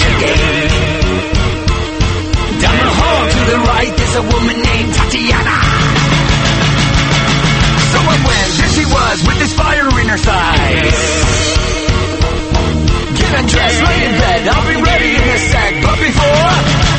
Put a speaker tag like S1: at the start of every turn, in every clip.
S1: again. Down the hall to the right, there's a woman named Tatiana. So I went, there she was, with this fire in her thighs. Get undressed, lay in bed, I'll be ready in a sec. But before...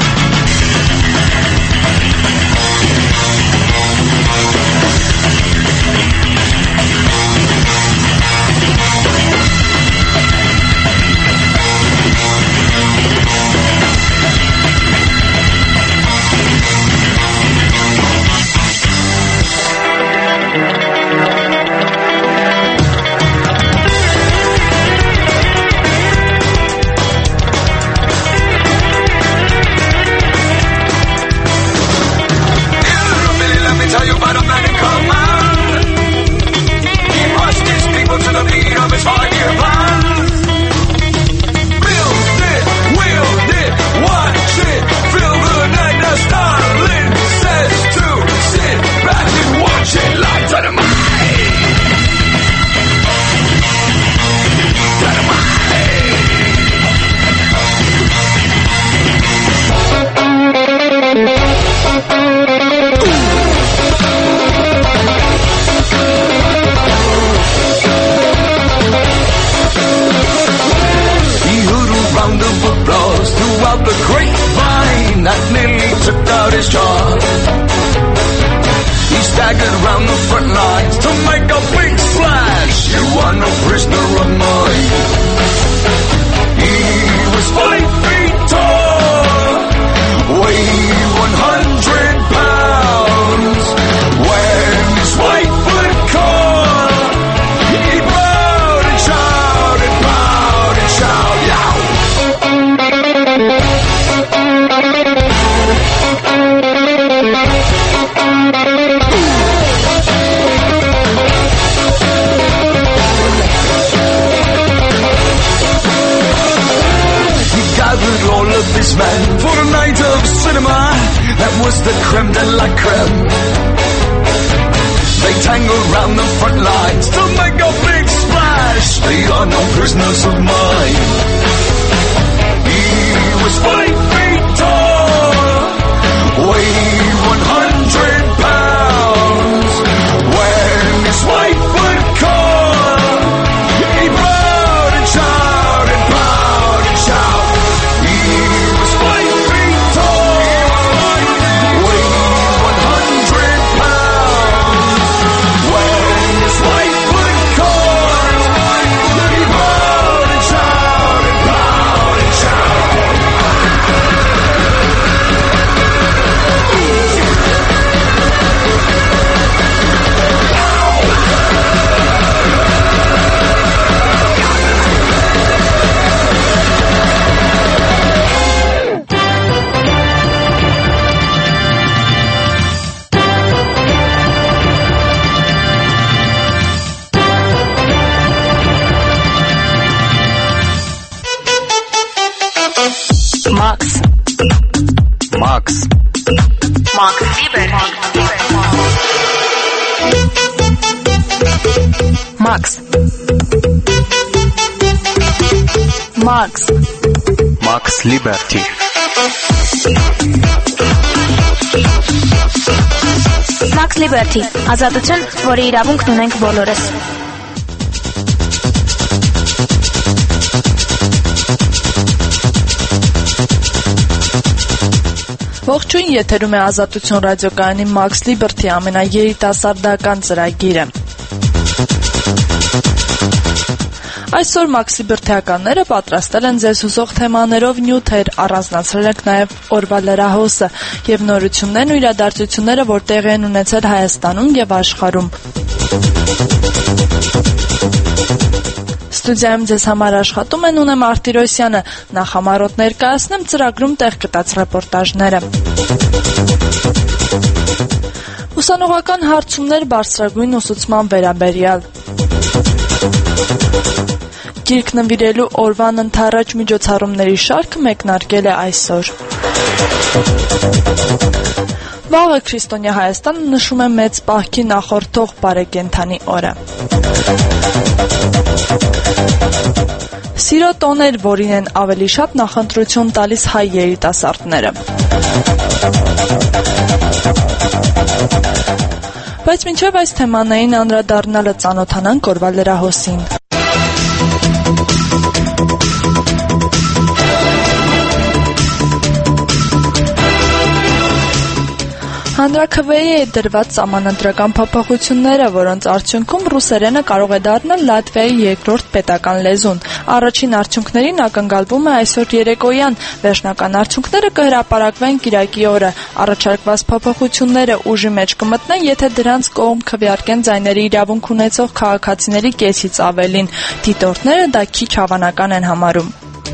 S2: Max Liberty.
S3: Max Liberty, ազատություն, որի իրավունքն ունենք բոլորս։
S4: Ողջույն, եթերում է Ազատություն ռադիոկայանի Max Liberty ամենաերիտասարդական ծրագիրը։ Այսօր Max Liberty-ականները պատրաստել են ձեզ հուզող թեմաներով նյութեր, առանձնացրել ենք նաև օրվա լրահոսը եւ նորություններն ու իրադարձությունները, որ տեղի են ունեցել Հայաստանում եւ աշխարհում։ Ստուդիայում ձեզ համար աշխատում են Ունե Մարտիրոսյանը, նախ համառոտ ներկայացնեմ ծրագրում տեղ գտած ռեպորտաժները։ Ուսանողական հարցումներ բարձրագույն ուսուցման վերաբերյալ։ Գիրք նվիրելու օրվան ընդառաջ միջոցառումների շարքը մեկնարկել է այսօր։ Վաղը Քրիստոնյա Հայաստանը նշում է մեծ պահքի նախորդող բարեկենդանի օրը։ Սիրո տոներ, որին են ավելի շատ նախընտրություն տալիս հայ երիտասարդները։ Բայց մինչև այս թեմաներին անդրադառնալը ծանոթանանք օրվա լրահոսին։ Հանրաքվեի է դրված սահմանադրական փոփոխությունները, որոնց արդյունքում ռուսերենը կարող է դառնալ Լատվիայի երկրորդ պետական լեզուն։ Առաջին արդյունքներին ակնկալվում է այսօր երեկոյան, վերջնական արդյունքները կհրապարակվեն կիրակի օրը։ Առաջարկված փոփոխությունները ուժի մեջ կմտնեն, եթե դրանց կողմ քվեարկեն ձայների իրավունք ունեցող քաղաքացիների կեսից ավելին։ Դիտորդները դա քիչ հավանական են համարում։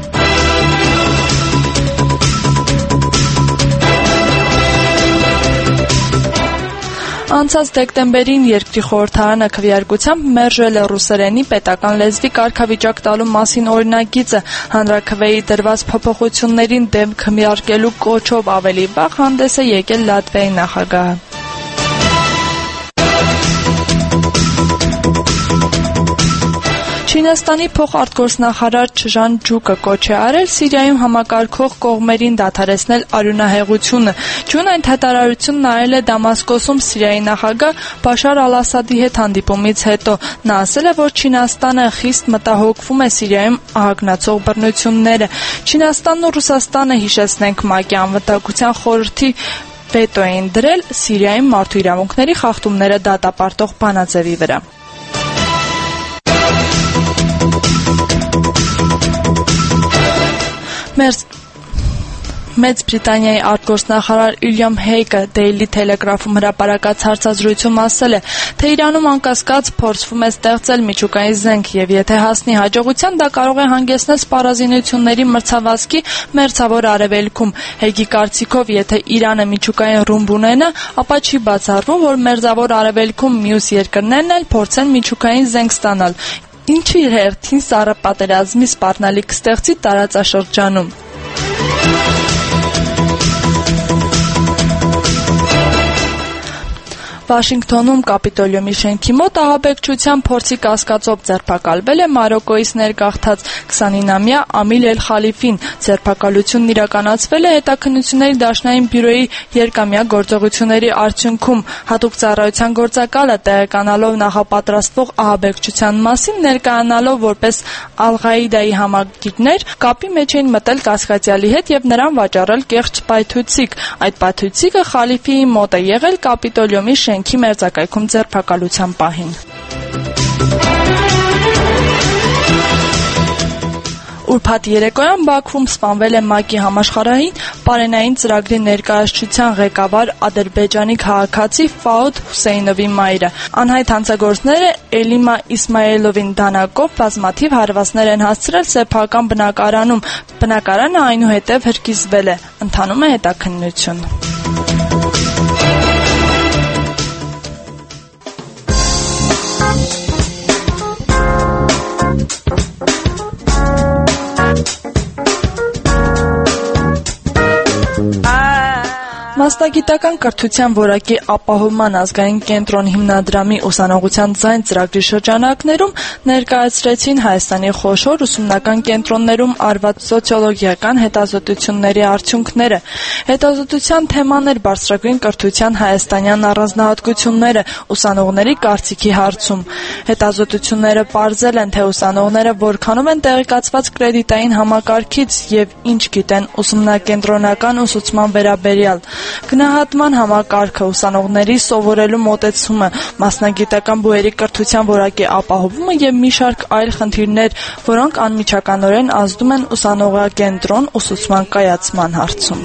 S4: Անցած դեկտեմբերին երկրի խորհրդարանը քվեարկությամբ մերժել է ռուսերենի պետական լեզվի կարգավիճակ տալու մասին օրինագիծը։ Հանրաքվեի դրված փոփոխություններին դեմ քվեարկելու կոչով ավելի վաղ հանդես է եկել Լատվիայի նախագահը։ Չինաստանի փոխարտգործնախարար Չժան Ջուկը կոչ է արել Սիրիայում համակարգող կողմերին դադարեցնել արյունահեղությունը։ Ջուն այդ հայտարարությունն արել է Դամասկոսում Սիրիայի նախագահ Բաշար Ալ-Ասադի հետ հանդիպումից հետո։ Նա ասել է, որ Չինաստանը խիստ մտահոգվում է Սիրիայում ահագնացող բռնությունները։ Չինաստանն ու Ռուսաստանը, հիշեցնենք, ՄԱԿ-ի անվտանգության խորհրդի վետո էին դրել Սիրիայում մարդու իրավունքների խախտումները դատապարտող բանաձևի վրա։ Մեծ Բրիտանիայի արտգործնախարար Ուիլյամ Հեյգը Daily Telegraph-ում հրապարակած հարցազրույցում ասել է, թե Իրանում անկասկած փորձվում է ստեղծել միջուկային զենք եւ եթե հասնի հաջողության, դա կարող է հանգեցնել սպառազինությունների մրցավազքի մերձավոր արևելքում։ Հեյգի կարծիքով, եթե Իրանը միջուկային ռումբ ունենա, ապա չի բացառվում, որ մերձավոր արևելքում մյուս երկրներն էլ փորձեն միջուկային զենք ստանալ, ինչը իր հերթին սառը պատերազմի սպառնալիք կստեղծի տարածաշրջանում։ Վաշինգտոնում Կապիտոլիումի շենքի մոտ ահաբեկչության փորձի կասկածով ձերբակալվել է Մարոկոյից ներգաղթած 29-ամյա Ամիլ Էլ-Խալիֆին։ Ձերբակալությունն իրականացվել է Հետաքննությունների դաշնային բյուրոյի երկամյա գործողությունների արդյունքում։ Հատուկ ծառայության գործակալը տեղեկանալով նախապատրաստվող ահաբեկչության մասին, ներկայանալով որպես Ալ-Ղաիդայի համագիրներ, կապի մեջ էին մտել կասկածյալի հետ եւ նրան վաճառել կեղծ պայթուցիկ։ Այդ պայթուցիկը Խալիֆիի մոտ է եղել Կապիտոլիումի շենքի մերձակայքում ձերբակալության պահին։ Ուրբաթ երեկոյան Բաքվում սպանվել է ՄԱԿ-ի համաշխարհային պարենային ծրագրի ներկայացուցչության ղեկավար Ադրբեջանի քաղաքացի Ֆաուդ Հուսեյնովի մայրը։ Անհայտ հանցագործները Էլիմա Իսմայելովին դանակով բազմաթիվ հարվածներ են հասցրել սեփական բնակարանում։ Բնակարանը այնուհետև հրկիզվել է։ Ընթանում է հետաքննություն։ Մասնագիտական կրթության որակի ապահովման ազգային կենտրոն հիմնադրամի ուսանողության ձայն ծրագրի շրջանակներում ներկայացրեցին Հայաստանի խոշոր ուսումնական կենտրոններում արված սոցիոլոգիական հետազոտությունների արդյունքները։ Հետազոտության թեման էր բարձրագույն կրթության հայաստանյան առանձնահատկությունները ուսանողների կարծիքի հարցում։ Հետազոտությունները պարզել են, թե ուսանողները որքանով են տեղեկացված կրեդիտային համակարգից եւ ինչ գիտեն ուսումնակենտրոնական ուսուցման վերաբերյալ։ Գնահատման համակարգը, ուսանողների սովորելու մոտեցումը, մասնագիտական բուհերի կրթության որակի ապահովումը եւ մի շարք այլ խնդիրներ, որոնք անմիջականորեն ազդում են ուսանողակենտրոն ուսուցման կայացման հարցում։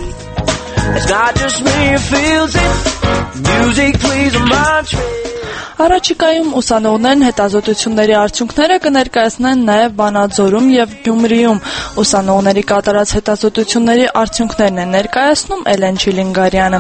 S4: Առաջիկայում ուսանողներն հետազոտությունների արդյունքները կներկայացնեն նաև Վանաձորում եւ Գյումրիում։ Ուսանողների կատարած հետազոտությունների արդյունքներն է ներկայացնում Էլեն Չիլինգարյանը։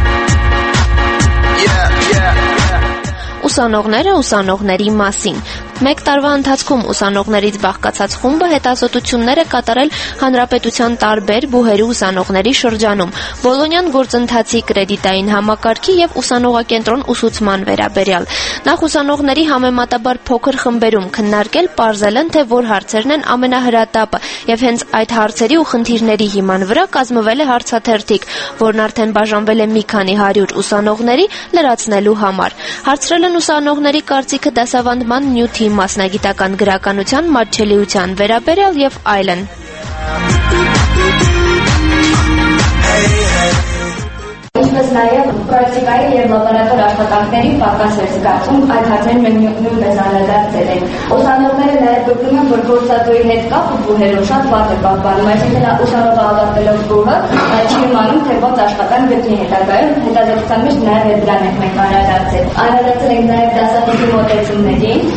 S2: Ուսանողները ուսանողների մասին։ Մեկ տարվա ընթացքում ուսանողներից բաղկացած խումբը հետազոտություններ է կատարել հանրապետության տարբեր բուհերի ուսանողների շրջանում, Բոլոնյան գործընթացի կրեդիտային համակարգի եւ ուսանողակենտրոն ուսուցման վերաբերյալ։ Նախ ուսանողների համեմատաբար փոքր խմբերում քննարկել, պարզել են, թե որ հարցերն են ամենահրատապը, եւ հենց այդ հարցերի ու խնդիրների հիման վրա կազմվել է հարցաթերթիկ, որն արդեն բաժանվել է մի քանի 100 ուսանողների լրացնելու համար։ Հարցրել են ուսանողների կարծիքը դասավանդման նյութի, մասնագիտական գրականության, մատչելիության վերաբերյալ եւ այլն։
S5: Ինչպես նաև պրակտիկայի եւ լաբորատոր աշխատանքների պակաս էր զգացում, այդ հարցերին մենք նույնպես անդրադարձել ենք։ Ուսանողները նաև գտնում են, որ գործատուի հետ կապը բուհերով շատ վատ է պահպանում, այսինքն ուսանողը ավարտելով բուհը չի իմանում, թե ոնց աշխատանք գտնի հետագայում, հետազոտության մեջ նաև այդ դրան ենք մենք անդրադարձել։ Անդրադարձել ենք նաև դասախոսի մոտեցումներին։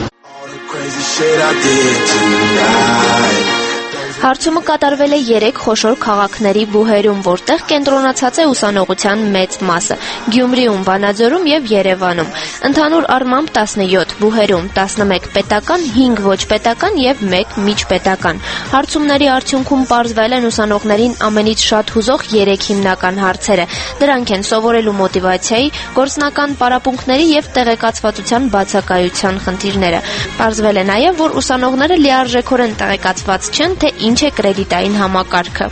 S2: Հարցումը կատարվել է 3 խոշոր քաղաքների բուհերում, որտեղ կենտրոնացած է ուսանողության մեծ մասը՝ Գյումրիում, Վանաձորում եւ Երևանում։ Ընդհանուր առմամբ 17 բուհերում, 11 պետական, 5 ոչ պետական եւ 1 միջպետական։ Հարցումների արդյունքում պարզվել են ուսանողներին ամենից շատ հուզող 3 հիմնական հարցերը։ Դրանք են սովորելու մոտիվացիայի, գործնական պարապմունքների եւ տեղեկացվածության բացակայության խնդիրները։ Պարզվել է նաեւ, որ ուսանողները լիարժեքորեն տեղեկացված չեն, թե ինչ է կրեդիտային համակարգը։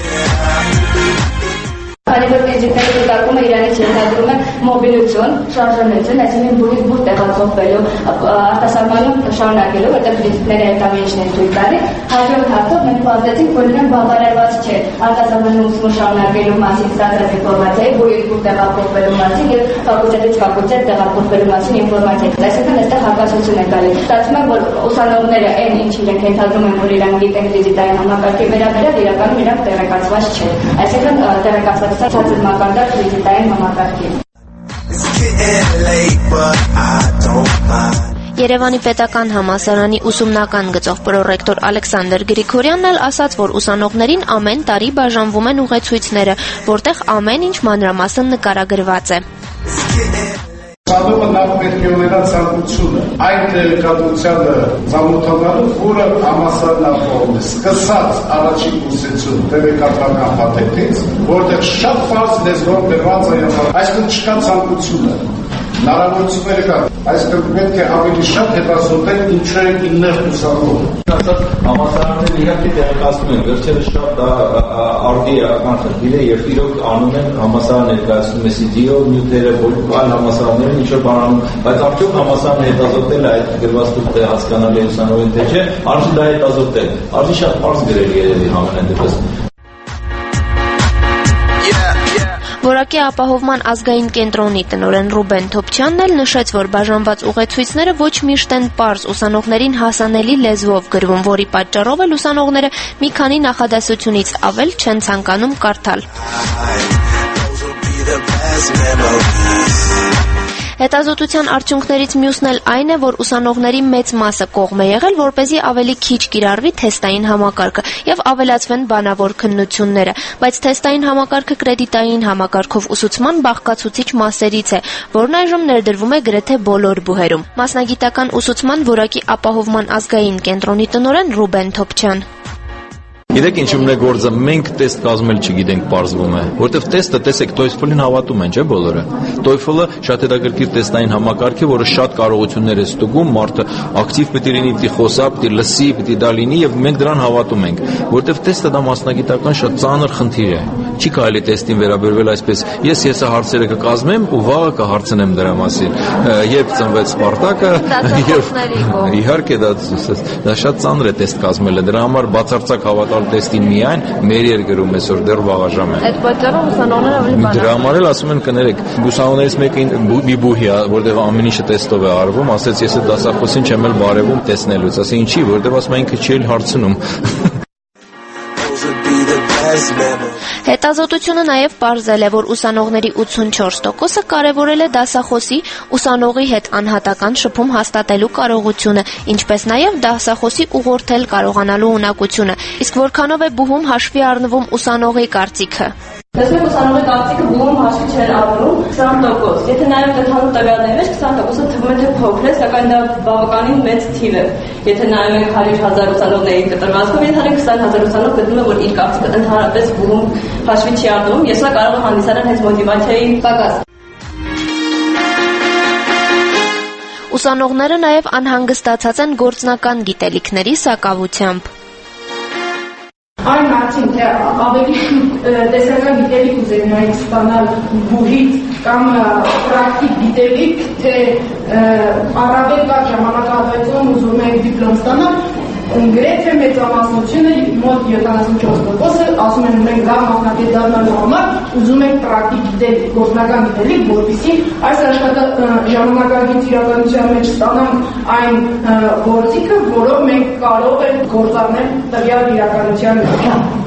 S5: Քանի որ ֆիզիկայի դիտարկումը իրանից ենթադրում է մոբիլություն, շարժանություն, այսինքն բուրից բուր տեղափոխվելու, արտասահմանում շարունակելու, որտեղ ֆիզիկները այդ ամենին են թույլ տալի, հաջորդ հարցով մենք պարզեցինք, որ իրեն բավարարված չէ արտասահմանում ուսումը շարունակելու մասին ստացած ինֆորմացիայի, բուրից բուր տեղափոխվելու մասին եւ ֆակուլտետից ֆակուլտետ տեղափոխվելու մասին ինֆորմացիա։ Այսինքն այստեղ հակասություն է գալի։ Ստացվում է, որ ուսանողները այն ինչ իրենք ենթադրում են, որ իրենք գիտեն ֆիզիկայի համակարգի վերաբերյալ, իրականում իրենք տեղեկացված չեն։ Այսինքն տեղեկացված ցածր մակարդակ ֆիզիկային համակարգի։
S2: Երևանի պետական համալսարանի ուսումնական գծով պրոռեկտոր Ալեքսանդր Գրիգորյանն էլ ասաց, որ ուսանողներին ամեն տարի բաժանվում են ուղեցույցները, որտեղ ամեն ինչ մանրամասն նկարագրված է։
S6: Ուսանողը նախ պետք է ունենա ցանկությունը այդ տեղեկատվությանը ծանոթանալու, որը համալսարանական է, սկսած առաջին կուրսեցում տեղեկատվական փաթեթից, որտեղ շատ պարզ լեզվով գրված է, այսինքն չկա ցանկությունը, հնարավորությունները կան, այսինքն պետք է ավելի շատ հետազոտել ինչու է 9 ուսանող։
S7: Համալսարանները իհարկե տեղեկացնում են, վերջերս շատ արդիական խնդիր է եւ իրոք անում են համալսարան ներկայացնում է CDO նյութերը, այլ համալսարանները ինչ որ բան անում, բայց արդյոք համալսարանը հետազոտել է այդ գրված տուփը հասկանալի ուսանողին թե չէ, արժի դա հետազոտել, արժի շատ պարզ գրել երևի համենայն դեպս։
S2: Որակի ապահովման ազգային կենտրոնի տնօրեն Ռուբեն Թոփչյանն էլ նշեց, որ բաժանված ուղեցույցները ոչ միշտ են պարզ ուսանողներին հասանելի լեզվով գրվում, որի պատճառով էլ ուսանողները մի քանի նախադասությունից ավել չեն ցանկանում կարդալ։ Հետազոտության արդյունքներից մյուսն էլ այն է, որ ուսանողների մեծ մասը կողմ է եղել, որպեսզի ավելի քիչ կիրառվի թեստային համակարգը եւ ավելացվեն բանավոր քննությունները, բայց թեստային համակարգը կրեդիտային համակարգով ուսուցման բաղկացուցիչ մասերից է, որն այժմ ներդրվում է գրեթե բոլոր բուհերում։ Մասնագիտական ուսուցման որակի ապահովման ազգային կենտրոնի տնօրեն Ռուբեն Թոփչյան։
S7: Գիտեք ինչու՞մն է գործը, մենք տեստ կազմել չգիտենք, պարզվում է, որտեվ տեստը, տեսեք, TOEFL-ին հավատում են, չէ՞ բոլորը։ TOEFL-ը շատ հետաքրքիր տեստային համակարգ է, որը շատ կարողություններ է ստուգում, մարդը ակտիվ պետք է լինի, պետք է խոսա, պետք է լսի, պետք է դա լինի եւ մենք դրան հավատում ենք, որտեվ տեստը դա մասնագիտական շատ ծանր խնդիր է։ Չի կարելի տեստին վերաբերվել այսպես։ Ես հարցերը կկազմեմ ու վաղը կհարցնեմ դրա մասին։ Երբ ծնվեց Սպարտակը, եւ իհարկե դա շատ ծանր է տեստ կազմելը։ Դրա համար բացարձակ հավատալ տեստին միայն մեր երկրում այսօր դեռ վաղաժամ է։
S2: Այդ պատճառով ուսանողները ավելի բան։
S7: Դրա համար էլ ասում են կներեք, ուսանողներից մեկը մի բուհի, որտեղ ամեն ինչը տեստով է արվում, ասեց ես այդ դասախոսին չեմ էլ բարևում տեսնելուց, ասի ինչի, որտեղ ասում ինքը չի էլ հարցնում։
S2: Հետազոտությունը նաև պարզել է, որ ուսանողների 84%-ը կարևորել է դասախոսի ուսանողի հետ անհատական շփում հաստատելու կարողությունը, ինչպես նաև դասախոսի ուղղորդել կարողանալու ունակությունը, իսկ որքանով է բուհում հաշվի առնվում ուսանողի կարծիքը։
S5: Տեսնենք ուսանողի կարծիքը բուհում հաշվի չեն առնում 20%։ Եթե նաև ընդհանուր տվյալների մեջ 20%-ը թվում է թե փոքր է, սակայն դա բավականին մեծ թիվ է։ Եթե նայում ենք 100,000 ուսանողների կտրվածքում, ընդհանուր 20,000 ուսանող գտնում է, որ իր կարծիքը ընդհանրապես բուհում հաշվի չի առնում, եւ սա կարող է հանդիսանալ հենց մոտիվացիայի պակաս։
S2: Ուսանողները նաև անհանգստացած են գործնական գիտելիքների սակավությամբ։
S8: Այն արդեն թե ավելի տեսական գիտելիք ուզենայինք ստանալ բուհից կամ պրակտիկ գիտելիք, թե առավել վաղ ժամանակահատվածում ուզում ենք դիպլոմ ստանալ, գրեթե մեծամասնությունը մոտ 74%-ը ասում են մենք լավ մասնակից դառնալու համար ուզում ենք պրակտիկ գիտելիք, գործնական գիտելիք, որպեսզի այս ժամանակակից իրականության մեջ ստանանք այն գործիքը, որով մենք կարող ենք գործառնել տվյալ իրականության մեջ։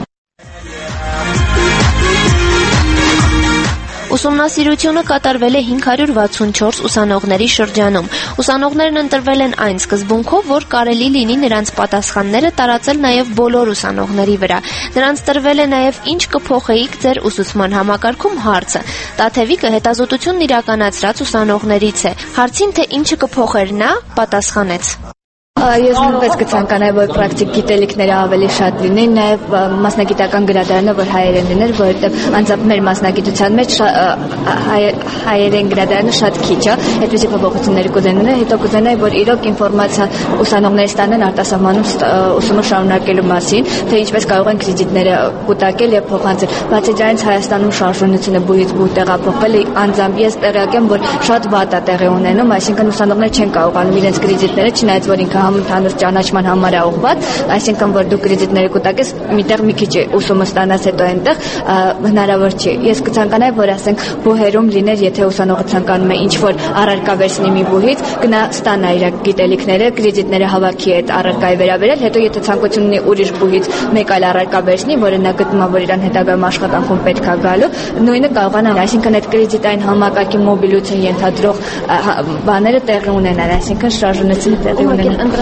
S2: Ուսումնասիրությունը կատարվել է 564 ուսանողների շրջանում։ Ուսանողներն ընտրվել են այն սկզբունքով, որ կարելի լինի նրանց պատասխանները տարածել նաև բոլոր ուսանողների վրա։ Նրանց տրվել է նաև ինչ կփոխեիք ձեր ուսուցման համակարգում հարցը։ Տաթևիկը հետազոտությունն իրականացրած ուսանողներից է։ Հարցին, թե ինչը կփոխեր նա, պատասխանեց.
S9: Ես նույնպես կցանկանայի, որ պրակտիկ գիտելիքները ավելի շատ լինեն, նաև մասնագիտական գրադարանը, որ հայերեն լիներ, որովհետև անձամբ մեր մասնագիտության մեջ հայերեն գրադարանը շատ քիչ է, այդպիսի փոփոխություններ կուզենայի, հետո կուզենայի, որ իրոք ինֆորմացիա ուսանողները ստանան արտասահմանում ուսումը շարունակելու մասին, թե ինչպես կարող են կրեդիտները կուտակել եւ փոխանցել։ Բացի դրանից Հայաստանում շարժունությունը բուհից բուհ տեղափոխվել է, անձամբ ես տեղյակ եմ, որ շատ վատ է տեղի ունենում, այսինքն ուսանողները չեն կարողանում իրենց կրեդիտները, չնայած որ ինքը համընդհանուր ճանաչման համար է ուղղված, այսինքն որ դու կրեդիտները կուտակես, միտեղ մի քիչ ուսումը ստանաս, հետո այնտեղ հնարավոր չի։ Ես կցանկանայի, որ ասենք բուհերում լիներ, եթե ուսանողը ցանկանում է ինչ-որ առարկա վերցնի մի բուհից, գնա ստանա իր գիտելիքները, կրեդիտները հավաքի այդ առարկայի վերաբերել, հետո եթե ցանկություն ունի ուրիշ բուհից մեկ այլ առարկա վերցնի, որը նա գտնում է, որ իրան հետագայում աշխատանքում պետք է գալու, նույնը կարող է, այսինքն այդ կրեդիտային համակարգի մոբիլություն ենթադրող բաները տեղի ունենան, այսինքն շարժունությունը տեղի ունենա։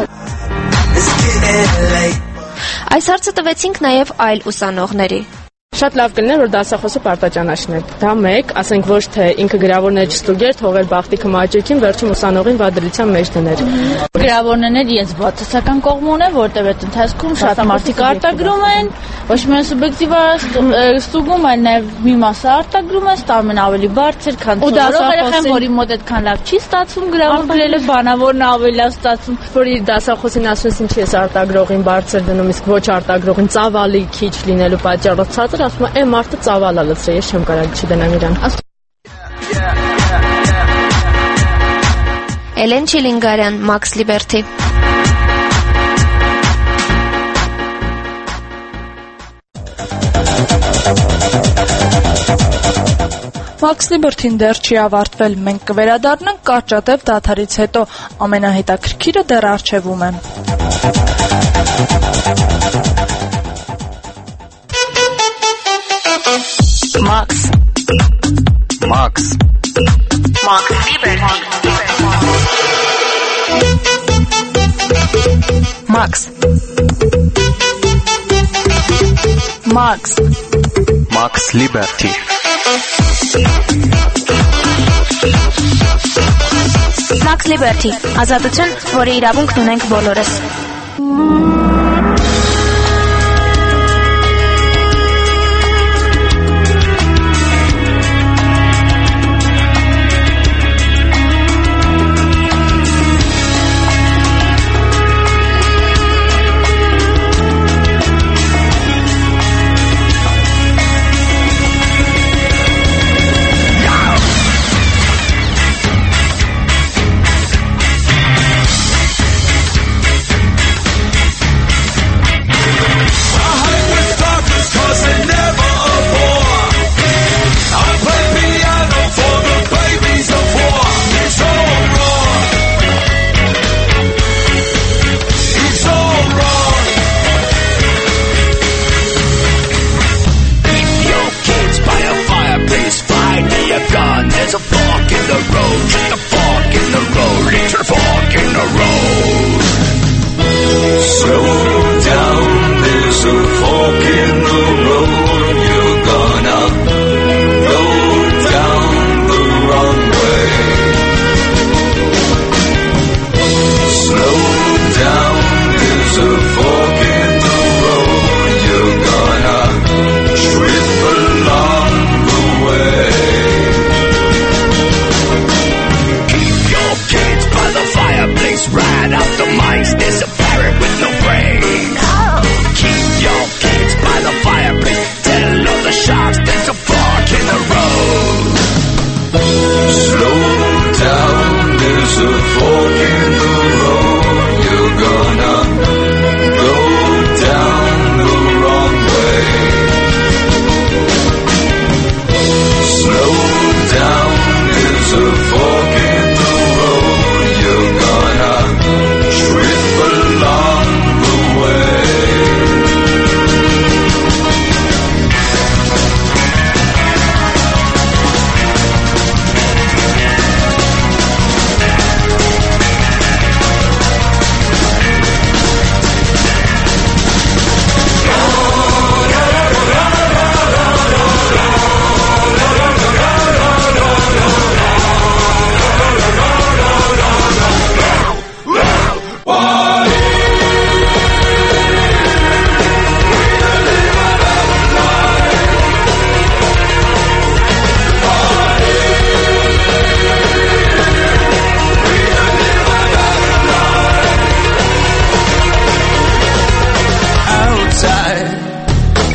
S2: Այս հարցը տվեցինք նաև այլ ուսանողների։
S10: Շատ լավ կլիներ, որ դասախոսը պարտաճանաչներ։ Դա մեկ, ասենք ոչ թե ինքը գրավորները չստուգեր, թողեր բախտիքը մաճիկին, վերջում ուսանողին վադրության մեջ դներ։
S11: Գրավորները իրենց բացասական կողմ ունեն, որտեղ այդ ընթացքում շատ մարդիկ արտագրում են, ոչ միայն սուբյեկտիվ ստուգում, այլ նաև մի մասը արտագրում է, ստանում են ավելի բարձր, քան երեխան, որի մոտ այդքան լավ չի ստացվում գրավոր գրելը, բանավորն ավելի լավ ստացվում, որ իր դասախոսին ասում ես ինչի ես արտագրողին բարձր դնում, իսկ ոչ արտագրողին ծավալի քիչ լինելու պատճառով ցածր, ասում է, այն մարդը ծավալ է լցրել, ես չեմ կարող չդնեմ իրան։
S2: Էլեն Չիլինգարյան, Max Liberty։
S4: Max Liberty-ն դեռ չի ավարտվել, մենք կվերադառնանք կարճատև դադարից հետո, ամենահետաքրքիրը դեռ առջևում է։
S3: Max Liberty. Max Liberty. Max Liberty. Ազատություն, որի իրավունքն ունենք բոլորս։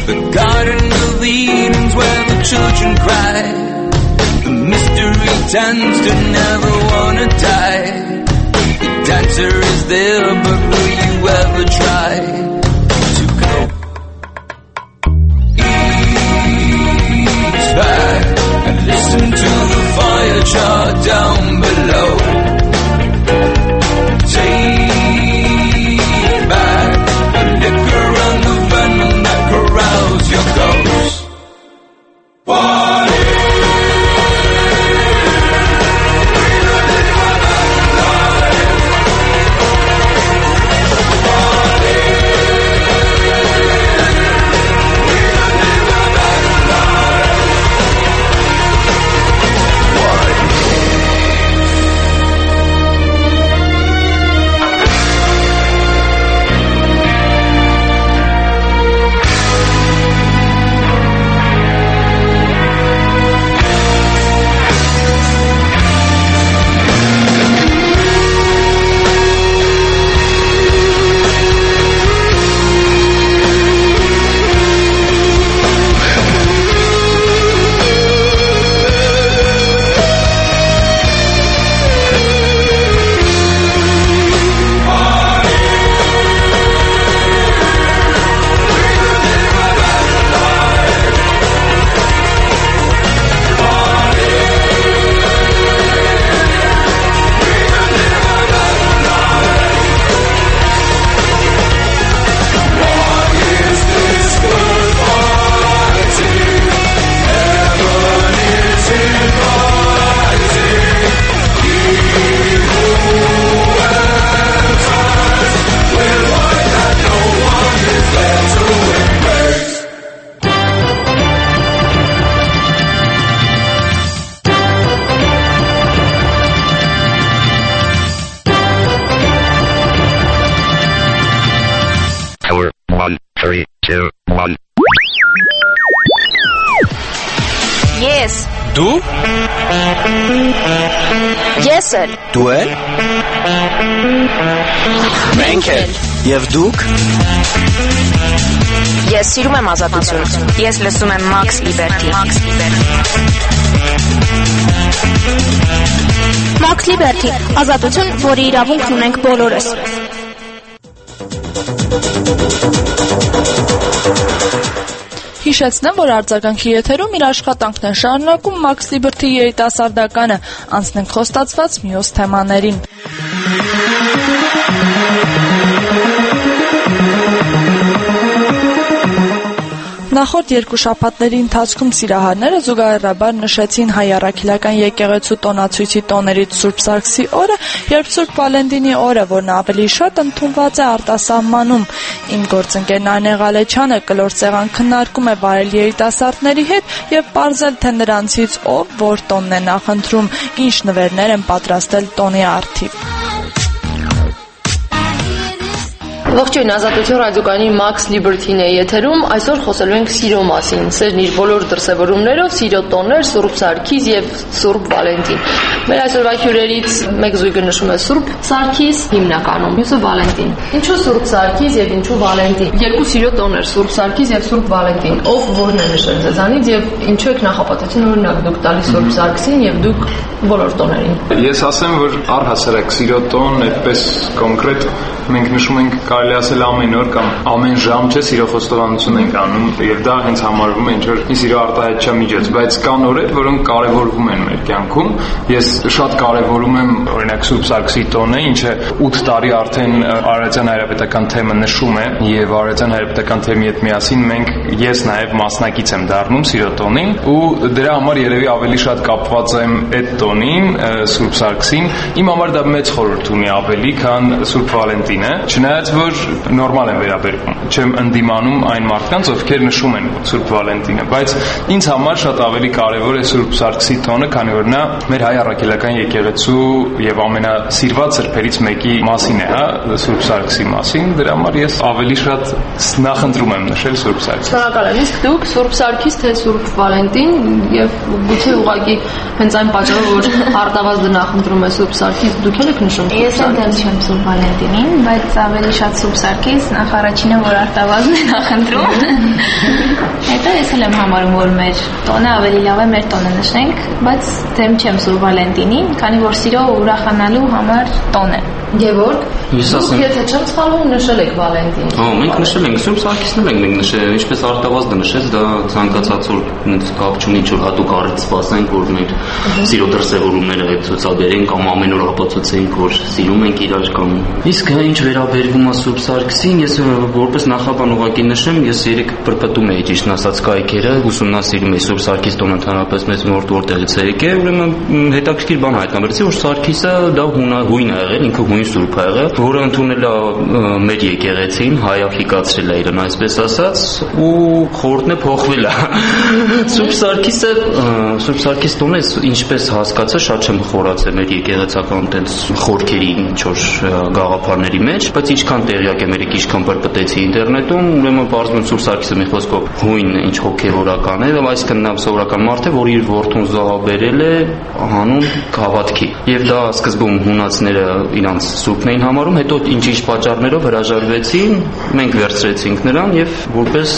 S1: The Garden of Eden's where the children cry. The mystery tends to never wanna die. The dancer is there, but will you ever try to go east back and listen to the fire chart down below? Take back the liquor and the venom that corrals your ghost.
S3: Yes.
S12: Դու?
S3: Ես էլ։
S12: Դու էլ? Մենք էլ։ Եվ դուք?
S3: Ես սիրում եմ ազատություն։ Ես լսում եմ Max Liberty։ Max Liberty, ազատություն, որի իրավունքն ունենք բոլորս։
S4: Հիշեցնեմ, որ արձագանքի եթերում իր աշխատանքն է շարունակում Max Liberty երիտասարդականը, անցնենք խոստացված մյուս թեմաներին։ Նախորդ երկու շաբաթների ընթացքում սիրահարները զուգահեռաբար նշեցին հայ առաքելական եկեղեցու տոնացույցի տոներից Սուրբ Սարգսի օրը, երբ Սուրբ Վալենտինի օրը, որն ավելի շատ ընդունված է արտասահմանում։ Իմ գործընկեր Նանե Ղալեչյանը կլոր սեղան քննարկում է վարել երիտասարդների հետ եւ պարզել, թե նրանցից ով որ տոնն է նախընտրում, ինչ նվերներ են պատրաստել տոնի առթիվ։
S13: Ողջույն, Ազատություն ռադիոկայանի Max Liberty-ն է եթերում։ Այսօր խոսելու ենք սիրո մասին։ Սերն իր բոլոր դրսևորումներով, սիրո տոներ, Սուրբ Սարգիս եւ Սուրբ Վալենտին։ Մեր այսօրվա հյուրերից մեկ զույգը նշում է Սուրբ Սարգիս, հիմնականում, մյուսը Վալենտին։ Ինչու Սուրբ Սարգիս եւ ինչու Վալենտին։ Երկու սիրո տոներ, Սուրբ Սարգիս եւ Սուրբ Վալենտին։ Ով որն է նշել ձեզանից եւ ինչու եք նախապատվություն օրինակ դուք տալիս Սուրբ Սարգսին եւ դուք բոլոր տոներին։
S14: Ես ասեմ, որ առհասարակ սիրո տոն այդպես կոնկրետ մենք նշում ենք կարելի ասել ամեն օր կամ ամեն ժամ չէ սիրո խոստովանություն ենք անում եւ դա հենց համարվում է ինչ որ սիրո արտահայտչա միջոց, բայց կան օրեր, որոնք կարեւորվում են մեր կյանքում։ Ես շատ կարեւորում եմ օրինակ Սուրբ Սարգսի տոնը, ինչը 8 տարի արդեն Արարատյան հայրապետական թեմը նշում է եւ Արարատյան հայրապետական թեմի հետ միասին մենք ես նաեւ մասնակից եմ դառնում սիրո տոնին ու դրա համար երևի ավելի շատ կապված եմ այդ տոնին Սուրբ Սարգսին։ Իմ համար դա մեծ խորհուրդ ունի ավելի, քան Սուրբ Վալենտինը, չնայած որ նորմալ են վերաբերվում։ Չեմ ընդդիմանում այն մարդկանց, ովքեր նշում են Սուրբ Վալենտինը, բայց ինձ համար շատ ավելի կարևոր է Սուրբ Սարգսի տոնը, քանի որ նա մեր հայ առաքելական եկեղեցու եւ ամենասիրված սրբերից մեկի մասին է, հա, Սուրբ Սարգսի մասին։ Դրա համար ես ավելի շատ նախընտրում եմ նշել Սուրբ Սարգսին։
S13: Շնորհակալ եմ։ Իսկ դուք Սուրբ Սարգիս թե Սուրբ Վալենտին եւ գուցե ուղղակի հենց այն պատճառով, որ արտավազդը նախընտրում է Սուրբ Սարգիս, դուք եք նշում։
S15: Ես ընդդեմ չեմ Սուրբ Վալենտինին, բայց ավելի շատ Սուրբ Սարգիս նախ առաջինը որ արտավազն է նախընտրում։ Հետո ես էլ եմ համարում որ մեր տոնը ավելի լավ է մեր տոնը նշենք, բայց դեմ չեմ Սուրբ Վալենտինին, քանի որ սիրո ուրախանալու համար տոն է։
S13: Գևորգ, դուք եթե չեմ սխալվում նշել եք Վալենտին։
S16: Մենք նշել ենք, Սուրբ Սարգիսն էլ ենք նշել, ինչպես Արտավազդը նշեց, դա ցանկացած որ կապ չունի ինչ որ հատուկ առիթ սպասենք, որ մեր սիրո դրսևորումները ցուցաբերենք կամ ամեն օր ապացուցենք, որ սիրում ենք իրար կամ։ Իսկ ինչ վերաբերվում է Սուրբ Սարգսին, ես որպես նախաբան ուղղակի նշեմ, ես երեք պրպտում էի ճիշտ ասած կայքերը, ուսումնասիրում էի Սուրբ Սարգիս տոնը ընդհանրապես մեծ որտեղից է եկել, ուրեմն հետաքրքիր բան հայտնաբերեցի, որ Սարգիսը դա հույն է եղել, ինքը հույն Սուրբ է եղել, որը ընդունել է մեր եկեղեցին, հայաֆիկացրել է իրեն, այսպես ասած, ու խորհուրդն է փոխվել է։ Սուրբ Սարգիս տոնը ինչպես հասկացա, շատ չեմ խորացել մեր եկեղեցական տենց խորքերի ինչ-որ գաղափարների մեջ, բայց ինչքան տեղյակ եմ երիք, ինչքան պրպտեցի ինտերնետում, ուրեմն բարձրում Սուրբ Սարգիսը մի խոսքով հույն ինչ հոգևորական է, այսինքն նա սովորական մարդ է, որ իր որդուն զոհաբերել է հանուն հավատքի։ Եվ դա սկզբում հունացիները իրանց սուրբն էին համարում, հետո ինչ-ինչ պատճառներով հրաժարվեցին, մենք վերցրեցինք նրան եւ որպես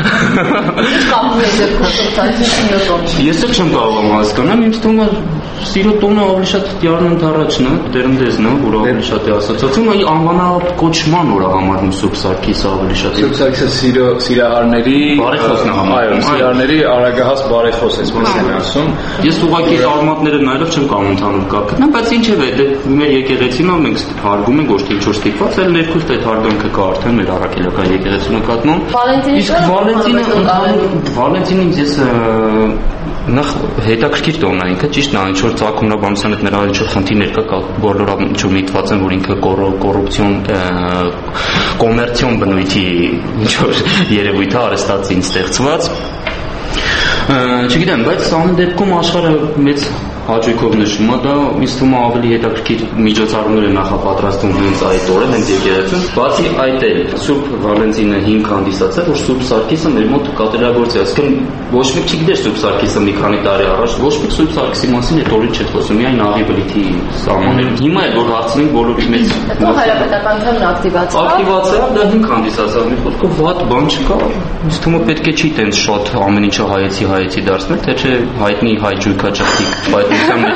S16: Ես էլ չեմ կարող հասկանալ, ինձ թվում է սիրո տոնը ավելի շատ դառնում առաջն է, դերնդեզն է, որ ավելի շատ է ասոցացում, այ անվանակոչման օր է համարվում Սուրբ Սարգիսը ավելի շատ։
S14: Սուրբ Սարգիսը սիրահարների
S16: բարեխոսն է համարվում,
S14: սիրահարների արագահաս բարեխոս էսպես են ասում։
S16: Ես ուղղակի արմատները նայելով չեմ կարող ընդհանուր կապ գտնել, բայց ինչևէ, դե մեր եկեղեցին ո մենք հարգում ենք ոչ թե ինչ-որ ստիպված, այլ ներքուստ այդ հարգանքը կա արդեն մեր առաքելական եկեղեցու նկատմամբ։ Իսկ Վալենտինին ես նախ հետաքրքիր տոնն է ինքը, ճիշտ է, ինչ որ ցակումնաբանության հետ նրա ինչ որ խնդիրներ կա, բոլորը ինչ որ միտված են, որ ինքը կոռուպցիոն կոմերցիոն բնույթի ինչ որ երևույթ է արհեստացին ստեղծված։ Չգիտեմ, բայց ամեն դեպքում աշխարհը մեծ հաճույքով նշում է դա, ինձ թվում է ավելի հետաքրքիր միջոցառումներ են նախապատրաստվում հենց այդ օրը, հենց եկեղեցում։ Բացի այդ էլ Սուրբ Վալենտինը հիմք հանդիսացել, որ Սուրբ Սարգիսը մեր մոտ կատարելագործի, այսինքն ոչ մեկ չգիտեր Սուրբ Սարգիսը մի քանի տարի առաջ, ոչ մեկ Սուրբ Սարգիսի մասին այդ օրից չէր խոսում, միայն աղի բլիթի սահմաններում։ Հիմա էլ որ հարցնենք բոլորից մեծ
S13: հայրապետական թեմն
S16: ակտիվացավ, դա հիմք հանդիսացավ, մի խոսքով վատ բան չկա։ Ինձ թվում է պետք է չի տենց շատ ամեն ինչը հայեցի դարձնել, թե չէ հայտնի հայ ջույքաճղթիկ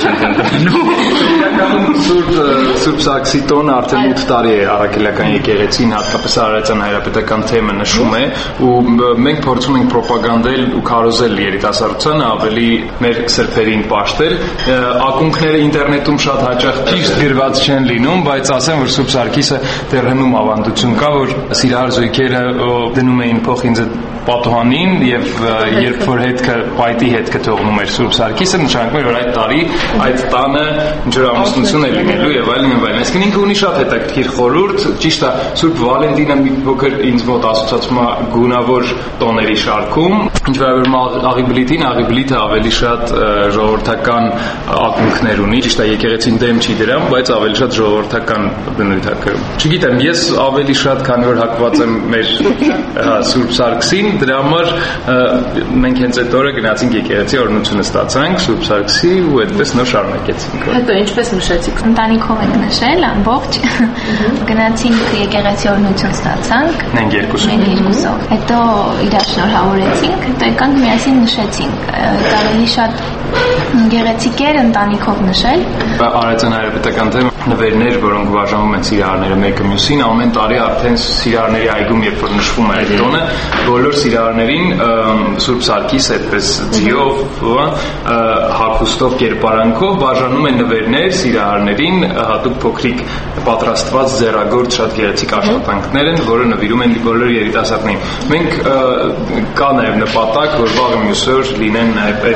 S14: Սուրբ Սարգսի տոնը արդեն 8 տարի է առաքելական եկեղեցին, հատկապես Արարատյան հայրապետական թեմը նշում է, ու մենք փորձում ենք պրոպագանդել ու քարոզել երիտասարդությանը ավելի մեր սրբերին պաշտել։ Ակունքները ինտերնետում շատ հաճախ ճիշտ գրված չեն լինում, բայց ասեմ, որ Սուրբ Սարգիսը դեռ հնում ավանդություն կա, որ սիրահար զույգերը դնում էին փոխինձը պատուհանին եւ երբ որ հետքը պայտի հետքը թողնում էր Սուրբ Սարգիսը, նշանակում էր որ այդ տարի այդ տանը ինչ որ ամուսնություն է լինելու եւ այլն եւ այլն։ Այսինքն ինքը ունի շատ հետաքրքիր խորհուրդ, ճիշտ է, Սուրբ Վալենտինը մի փոքր ինձ մոտ ասոցացում է գունավոր տոների շարքում։ Ինչ վերաբերում է աղի բլիթին, աղի բլիթը ավելի շատ ժողովրդական ակունքներ ունի, ճիշտ է, եկեղեցին դեմ չի դրան, բայց ավելի շատ ժողովրդական բնույթ է կրում։ Չգիտեմ, ես ավելի շատ, քանի որ հակված եմ մեր Սուրբ Սարգսին, դրա համար մենք հենց այդ օրը գնացինք եկեղեցի, օրհնությունը ստացանք Սուրբ Սարգսի ու այդպես նոր շարունակեցինք։
S15: Հետո ինչպես նշեցիք, ընտանիքով ենք նշել ամբողջ, գնացինք եկեղեցի օրհնություն ստացանք։
S14: Մենք երկուսով։
S15: Հետո իրար շնորհավորեցինք, հետո եկանք միասին նշեցինք։ Կարելի շատ գեղեցիկ էր ընտանիքով նշել։
S14: Արարատյան հայրապետական թեմը նվերներ, որոնք բաժանվում են սիրահարները մեկը մյուսին, ամեն տարի արդեն սիրահարների այգում երբ որ նշվում է այդ տոնը, բոլոր սիրահարներին Սուրբ Սարգիսը այդպես ձիով, հագուստով, կերպարանքով բաժանում են նվերներ սիրահարներին, հատուկ փոքրիկ պատրաստված ձեռագործ շատ գեղեցիկ աշխատանքներ են, որը նվիրում են բոլոր երիտասարդներին։ Մենք կա նաև նպատակ, որ վաղը մյուս օր լինեն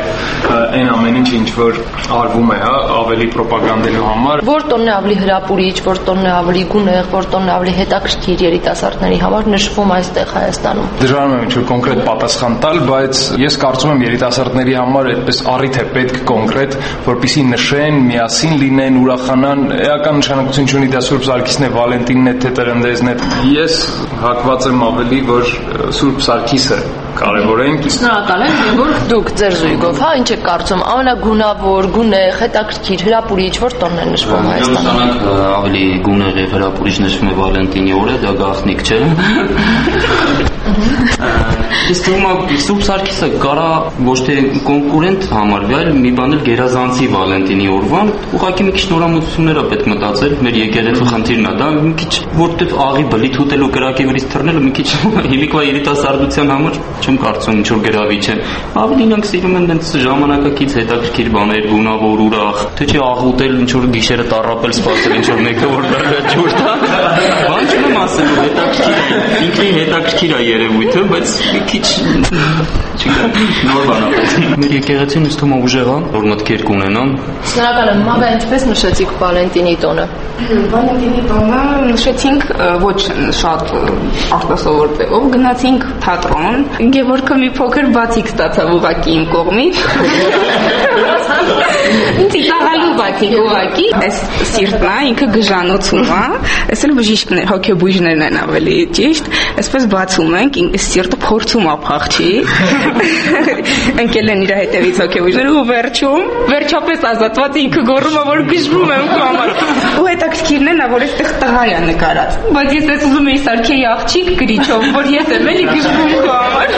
S14: այն ամեն ինչ որ արվում է, ավելի պրոպագանդելու համար։
S13: Որ տոնն է ավելի հրապուրիչ, որ տոնն է ավելի գունեղ, որ տոնն է ավելի հետաքրքիր երիտասարդների համար նշվում այստեղ Հայաստանում։
S14: Դժվար է ինչ-որ կոնկրետ պատասխան տալ, բայց ես կարծում եմ երիտասարդների համար այդպես առիթ է պետք կոնկրետ, որպեսզի նշեն, միասին լինեն, ուրախանան, էական նշանակություն չունի դա Սուրբ Սարգիսն է, Վալենտինն է, թե Տրնդեզն է։ Ես հակված եմ ավելի, որ Սուրբ Սարգիսը կարևոր ենք։
S13: Շնորհակալ եմ, Գևորգ, դուք ձեր զույգով, հա, ինչ եք կարծում, ամենագունավոր, գունեղ, հետաքրքիր, հրապուրիչ որ տոնն է նշվում Հայաստանում։
S16: Ավելի գունեղ եւ հրապուրիչ նշվում է Վալենտինի օրը, դա գաղտնիք չէ։ Իսկ ում Սուրբ Սարգիսը կարա ոչ թե կոնկուրենտ համարվի, այլ մի բան էլ գերազանցի Վալենտինի օրվան, ուղղակի մի քիչ նորամուծություններ է պետք մտածել, մեր եկեղեցու խնդիրն է դա, մի քիչ որտեվ աղի բլիթ ուտելու կրակի վրից թռնելը մի քիչ հիմիկվա երիտասարդության համար չեմ կարծում ինչ որ գրավիչ է։ Ավելի նրանք սիրում են այնպես ժամանակակից հետաքրքիր բաներ, գունավոր, ուրախ, թե չէ աղ ուտել, ինչ որ գիշերը տառապել, սպասել ինչ որ մեկը որ ջուր տա։ Բան չեմ ասելու, հետաքրքիր է, ինքնին հետաքրքիր է երևույթը, բայց մի քիչ նոր բան է։ Մեր եկեղեցին ինձ թվում է ուժեղ է, որ մտքեր կունենան։
S13: Շնորհակալ եմ, Մագա, ինչպես նշեցիք Վալենտինի տոնը։
S17: Վալենտինի տոնը նշեցինք ոչ շատ արտասովոր ձևով, գնացինք թատրոն, Գևորգը մի փոքր բացիկ ստացավ ուղակի իմ կողմից։ Ծիծաղալու բացիկ ուղակի, այս սիրտն է, ինքը գժանոցում է, այս էլ բժիշկներ, հոգեբույժներն են ավելի ճիշտ, այսպես բացում ենք, սիրտը փորձում է փախչի։ Ընկել են իր հետևից հոգեբույժները ու վերջապես ազատված ինքը գոռում է, որ գժվում եմ քո համար։ Ու հետաքրքիրն է նա, որ այստեղ տղա է նկարած։ Բայց ես ես ուզում էի սարքեի աղջիկ գրիչով, որ ես եմ էլի գժվում քո համար։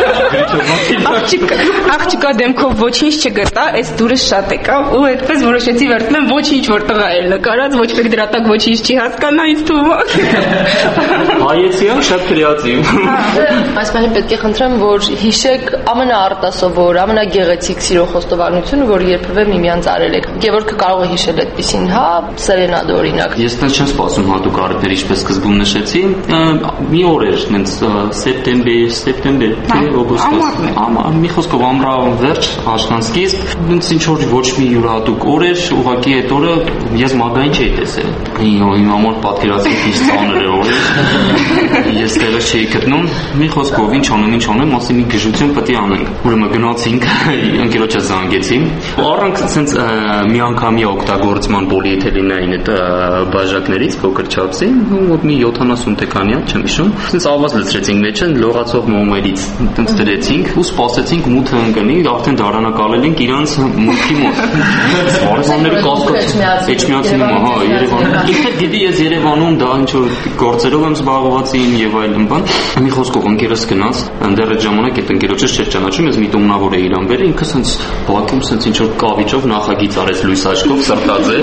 S17: Աղջիկա դեմքով ոչինչ չգտա, այս դուրս շատ եկավ ու այդպես որոշեցի վերցնեմ ոչինչ որ տղա է նկարած, ոչ մեկ դրա տակ ոչինչ չի հասկանա ինձ թվում է։
S16: Հայեցի եմ շատ քրեատիվ։
S13: Այս բանի պետք է խնդրեմ, որ հիշեք ամենաարտասովոր, ամենագեղեցիկ սիրո խոստովանությունը, որ երբևէ միմյանց արել եք։ Գևորգը կարող է հիշել այդպեսին, հա, սերենադը օրինակ։
S16: Ես դա չեմ սպասում հատուկ առիթներ, ինչպես սկզբում նշեցի, մի օր էր, նենց սեպտեմբեր, թե օգոստոս, մի խոսքով ամռան վերջ, աշնան սկիզբ, նենց ինչ որ ոչ մի յուրահատուկ օր էր, ուղղակի այդ օրը ես Մագային չէի տեսել։ Իմ համար պատկերացրեք ինչ ծանր էր օրը։ Ես տեղը չէի գտնում, մի խոսքով ինչ անեմ, ասի մի գժություն պետք է անենք։ Ուրեմն գնացինք, ընկերոջը զանգեցի։ Առանց sense միանգամյա օգտագործման պոլիէթիլենային այդ բաժակներից փոքր չափսի, մի 70 տեկանյա, չեմ հիշում։ Sense ավազ լցրեցինք մեջը, լողացող մոմերից sense դրեցինք ու սպասեցինք մութը ընկնի, արդեն դարանակալել ենք իրանց մուտքի մոտ։ Բարեզանները կասկած Էջմիածինում, հա, Երևանում։ Ինքը գիտի ես Երևանում դա ինչ որ գործերով եմ զբաղված եւ այլն բան։ Մի խոսքով ընկերս գնաց, դեռ այդ ժամանակ այդ ընկերոջը չէր ճանաչում, ես մի տոմնավոր էի իրան բերել, ինքը sense բակում sense ինչ որ կավիճով նախագիծ արեց լույս աչքով սրտաձե։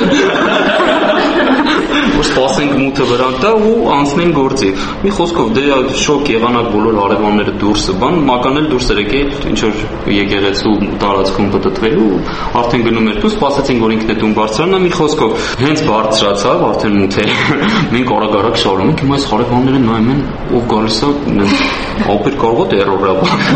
S16: Որ սպասենք մութը վրա տա ու անցնենք գործի։ Մի խոսքով դե շոկ եղանակ բոլոր հարևանները դուրսը բան, մականել դուրս եկել ինչ որ եկեղեցու տարածքում պատտվելու, արդեն գնում էր դուրս, սպասեցինք որ ինքն է տուն բարձրանա, մի խոսքով հենց բարձրացավ, արդեն մութ էր։ Մենք արագ շարում ենք, հիմա այս հարևանները նայում են, ով գալիս է, ապեր կարող է էրոր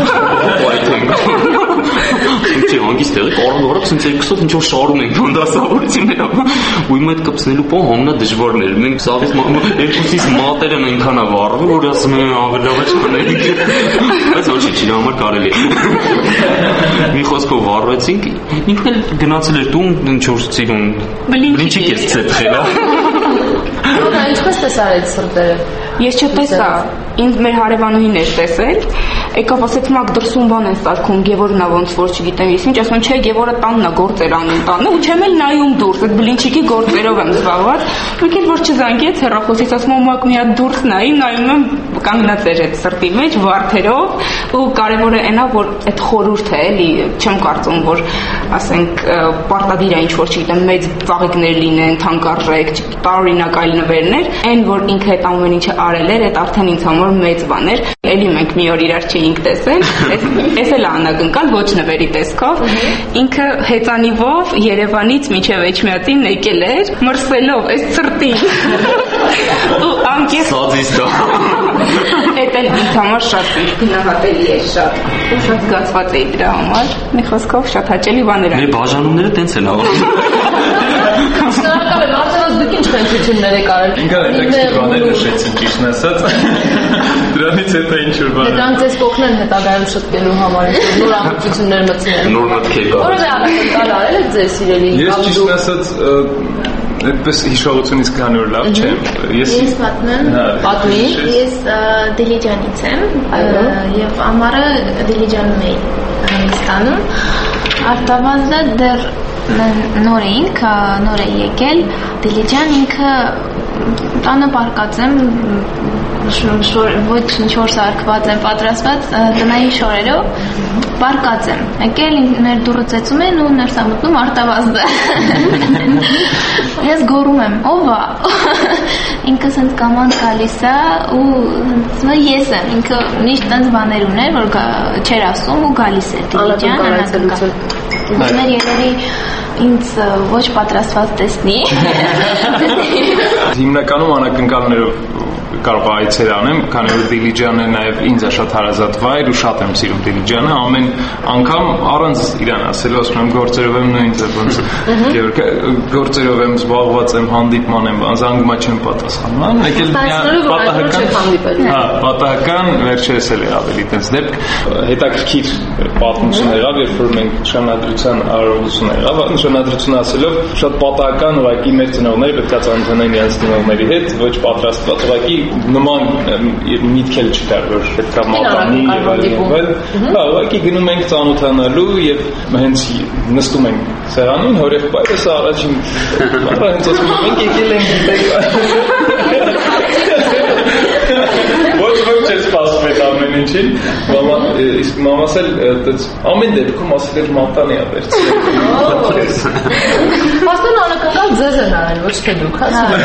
S16: ապա։ Ինչ հանգիստ եղեք, արագ sense երկուսով ինչ որ շարում ենք դասավորությունները։ Ու իմ այդ կպցնելու բան համնա դժվարն էր։ Մենք սավից երկուսից մատերն այնքան է վառվում, որ ասում եմ ավելավը չանենք։ Բայց ոչ չի, նրա համար կարելի է։ Մի խոսքով վառվեցինք, ինքն էլ գնացել էր տուն, ինչ որ ցիրուն բլինչիկ է ցեցել։
S13: Դա ինչպես տեսար այդ սրտերը։
S17: Ես չտեսա, ինձ մեր հարևանուհին էր տեսել, եկավ ասեց մակ դրսում բան են սարքում, Գևորգն ա ոնց որ չգիտեմ, ես ինչ ասում եմ, չէ, Գևորգը տանն ա գործեր անում տանը, ու չեմ էլ նայում դուրս, այդ բլինչիկի գործերով եմ զբաղված, մեկ էլ որ չզանգեց հեռախոսից, ասում եմ մակ մի հատ դուրս նայում եմ կանգնած էր այդ սրտի մեջ վարդերով, ու կարևորը այնա որ այդ խորհուրդը էլի, չեմ կարծում որ ասենք պարտադիր է ինչ որ չգիտեմ, մեծ ծաղիկներ լինեն, թանկարժեք, տարօրինակ այլ նվերներ, այն որ ինքը այդ ամեն ինչը արել էր, այդ արդեն ինձ համար մեծ բան էր։ Էլի մենք մի օր իրար չէինք տեսել, էս էլ անակնկալ ոչ նվերի տեսքով, ինքը հեծանիվով Երևանից մինչև Էջմիածին եկել էր, մրսելով այս սրտին։ Ու անկեղծ սազիստա։ Էդ էլ ինձ համար շատ գնահատելի է, շատ զգացված էի դրա համար։ Մի խոսքով շատ հաճելի բաներ են։
S16: Մեր բաժանումները տենց են ավարտվում։
S13: Շնորհակալ եմ, արդեն դուք ինչ խնդիրներ եք արել։
S14: Ինքը հետաքրքիր բաներ նշեցին, ճիշտն ասած։ Դրանից հետո ինչ որ բան։
S13: Դրանք ձեզ կօգնեն հետագայում շտկելու համար, նոր ամբողջություններ մտցնել։
S16: Նոր մտքեր կա։
S13: Որևէ ակնկալ արել եք ձեր սիրելի։
S14: Ես ճիշտն ասած այդպես հիշողությունից քանի որ լավ չէ։
S15: Ես պատմեմ։
S13: Պատմի։
S15: Ես Դիլիջանից եմ եւ ամառը Դիլիջանում էի Հայաստանում։ Արտավազդը դեռ նոր էի եկել Դիլիջան ինքը տանը պարկած եմ ոչ ինչ-որ սարքված եմ պատրաստված տնային շորերով պարկած եմ եկել մեր դուռը ծեծում են ու ներս մտնում Արտավազդը ես գոռում եմ ով է ինքը սենց կամանդ գալիս է ու ես եմ ինքը միշտ տենց բաներ ուներ որ չեր ասում ու գալիս էր Դիլիջան մեր երևի ինձ ոչ պատրաստված տեսնի
S14: հիմնականում անակնկալներով կարող այցեր անեմ, քանի որ Դիլիջանը նաև ինձ է շատ հարազատ վայր ու շատ եմ սիրում Դիլիջանը, ամեն անգամ առանց իրան ասելու ասում եմ գործերով եմ նույն ձև ոնց գործերով եմ զբաղված եմ, հանդիպման եմ, զանգումա չեմ պատասխանում, եկել պատահական վերջերս էլ ավելի տենց դեպք հետաքրքիր պատմություն եղավ, երբ որ մենք նշանադրության արարողություն եղավ, նշանադրություն ասելով շատ պատահական ուղղակի մեր ծնողները պետք է ծանոթանային իրենց ծնողների հետ, ոչ պատրաստված ուղղակի նման միտք էլ չկար որ պետք է մատանի եւ այլն։ Հա, ուղղակի գնում ենք ծանոթանալու եւ հենց նստում ենք սեղանին, հորեղբայրս առաջին բառը հենց ասում ենք եկել ենք գիտեք ոչ չէ սպասում այդ ամեն ինչին, իսկ մամաս էլ ամեն դեպքում ասել էր մատանի է վերցրել։
S13: Պաստոն անակնկալ ձեզ են արել, ոչ թե դուք,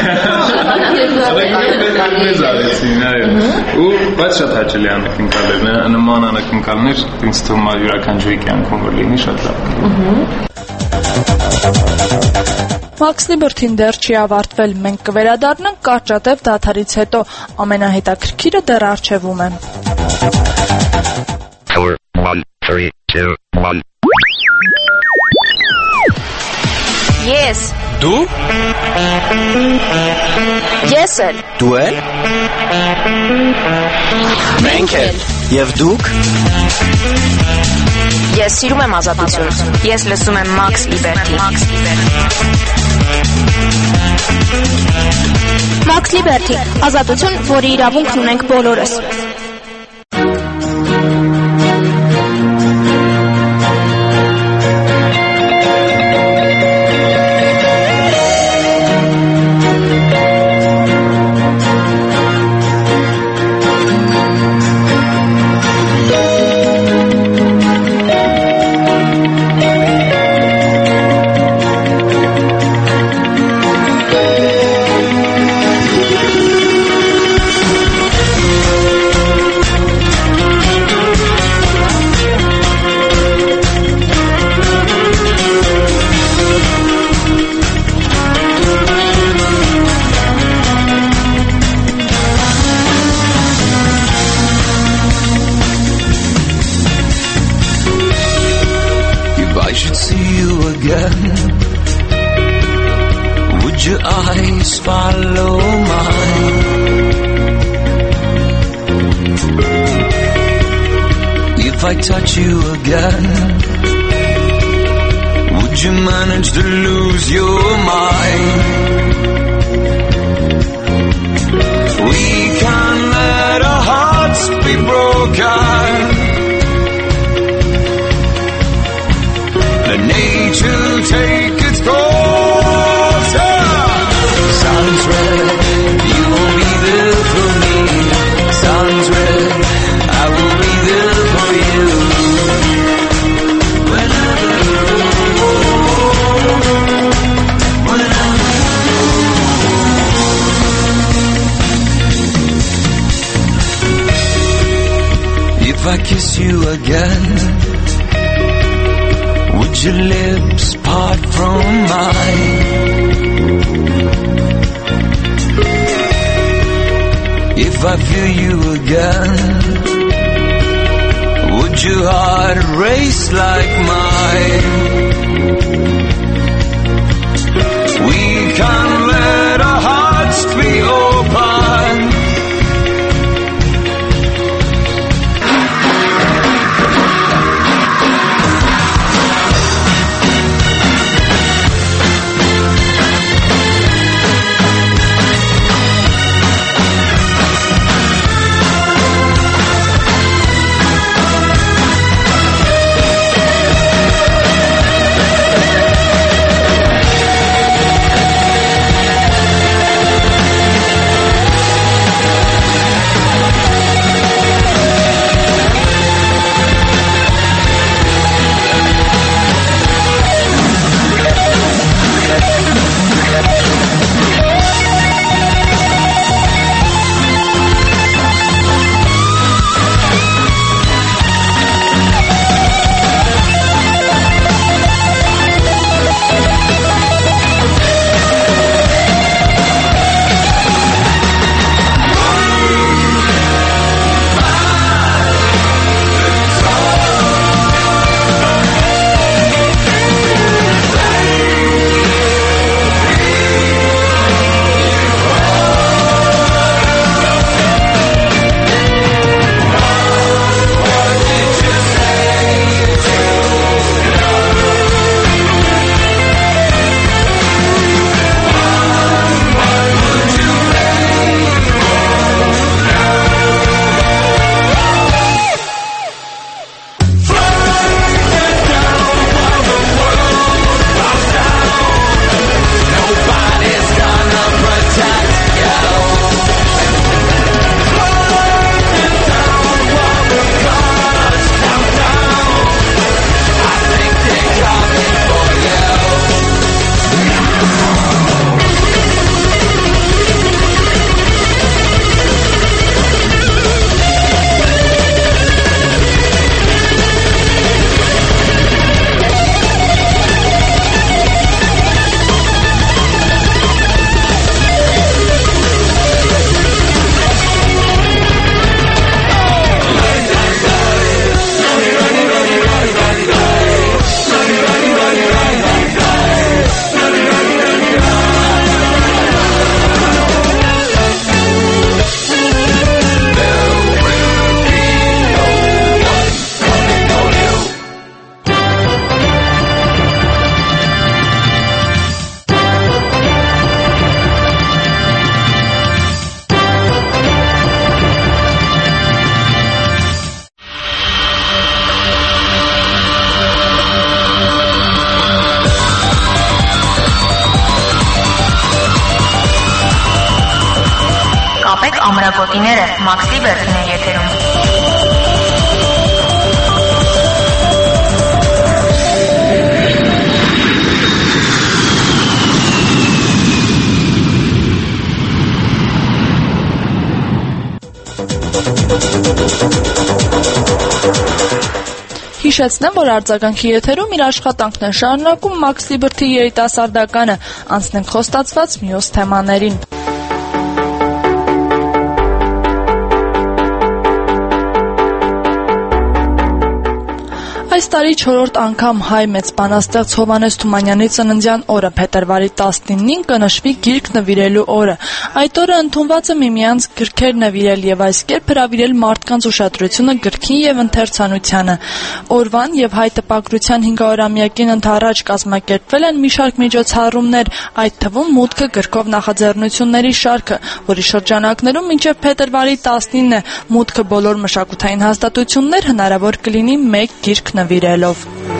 S14: ու բայց շատ հաճելի անակնկալներ, նման անակնկալներ ինձ թվում է յուրաքանչյուրի կյանքում որ լինի շատ լավ։
S4: Մաքս Լիբերթին դեռ չի ավարտվել, մենք կվերադառնանք կարճատև դադարից հետո, ամենահետաքրքիրը դեռ առջևում է։
S18: 4, 1, 3, 2, 1
S3: Ես
S12: Դու
S3: Ես էլ
S12: Դու էլ Մենք էլ Եվ դուք
S3: Ես սիրում եմ ազատություն Ես լսում եմ Մաքս Լիբերթի Մաքս Լիբերթի ազատություն, որի իրավունքն ունենք բոլորս
S1: Follow mine. If I touch you again, would you manage to lose your mind? We can't let our hearts be broken. Let nature take its course. Sounds red, you will be there for me. Sounds red, I will be there for you. Whenever if I kiss you again, would your lips part from mine? If I feel you again, would your heart race like mine? We can't let our hearts be open.
S3: Ուղղակիները Մաքսի Բերթին է եթերում։
S4: Հիշեցնեմ, որ արձագանքի եթերում իր աշխատանքն է շարունակում Մաքս Լիբերթի երիտասարդականը, անցնենք խոստացված մյուս թեմաներին։ Այս տարի 4-րդ անգամ հայ մեծ բանաստեղծ Հովհաննես Թումանյանի ծննդյան օրը փետրվարի 19-ին կնշվի գիրք նվիրելու օրը։ Այդ օրը ընդունված է միմյանց գրքեր նվիրել եւ այս կերպ հրավիրել մարդկանց ուշադրությունը գրքին եւ ընթերցանությանը։ Օրվան եւ հայ տպագրության 500-ամյակին ընդառաջ կազմակերպվել են մի շարք միջոցառումներ, այդ թվում մուտքը գրքով նախաձեռնությունների շարքը, որի շրջանակներում մինչեւ փետրվարի 19-ը մուտքը բոլոր մշակութային հաստատություններ հնարավոր կլինի մեկ գիրք նվիրելով։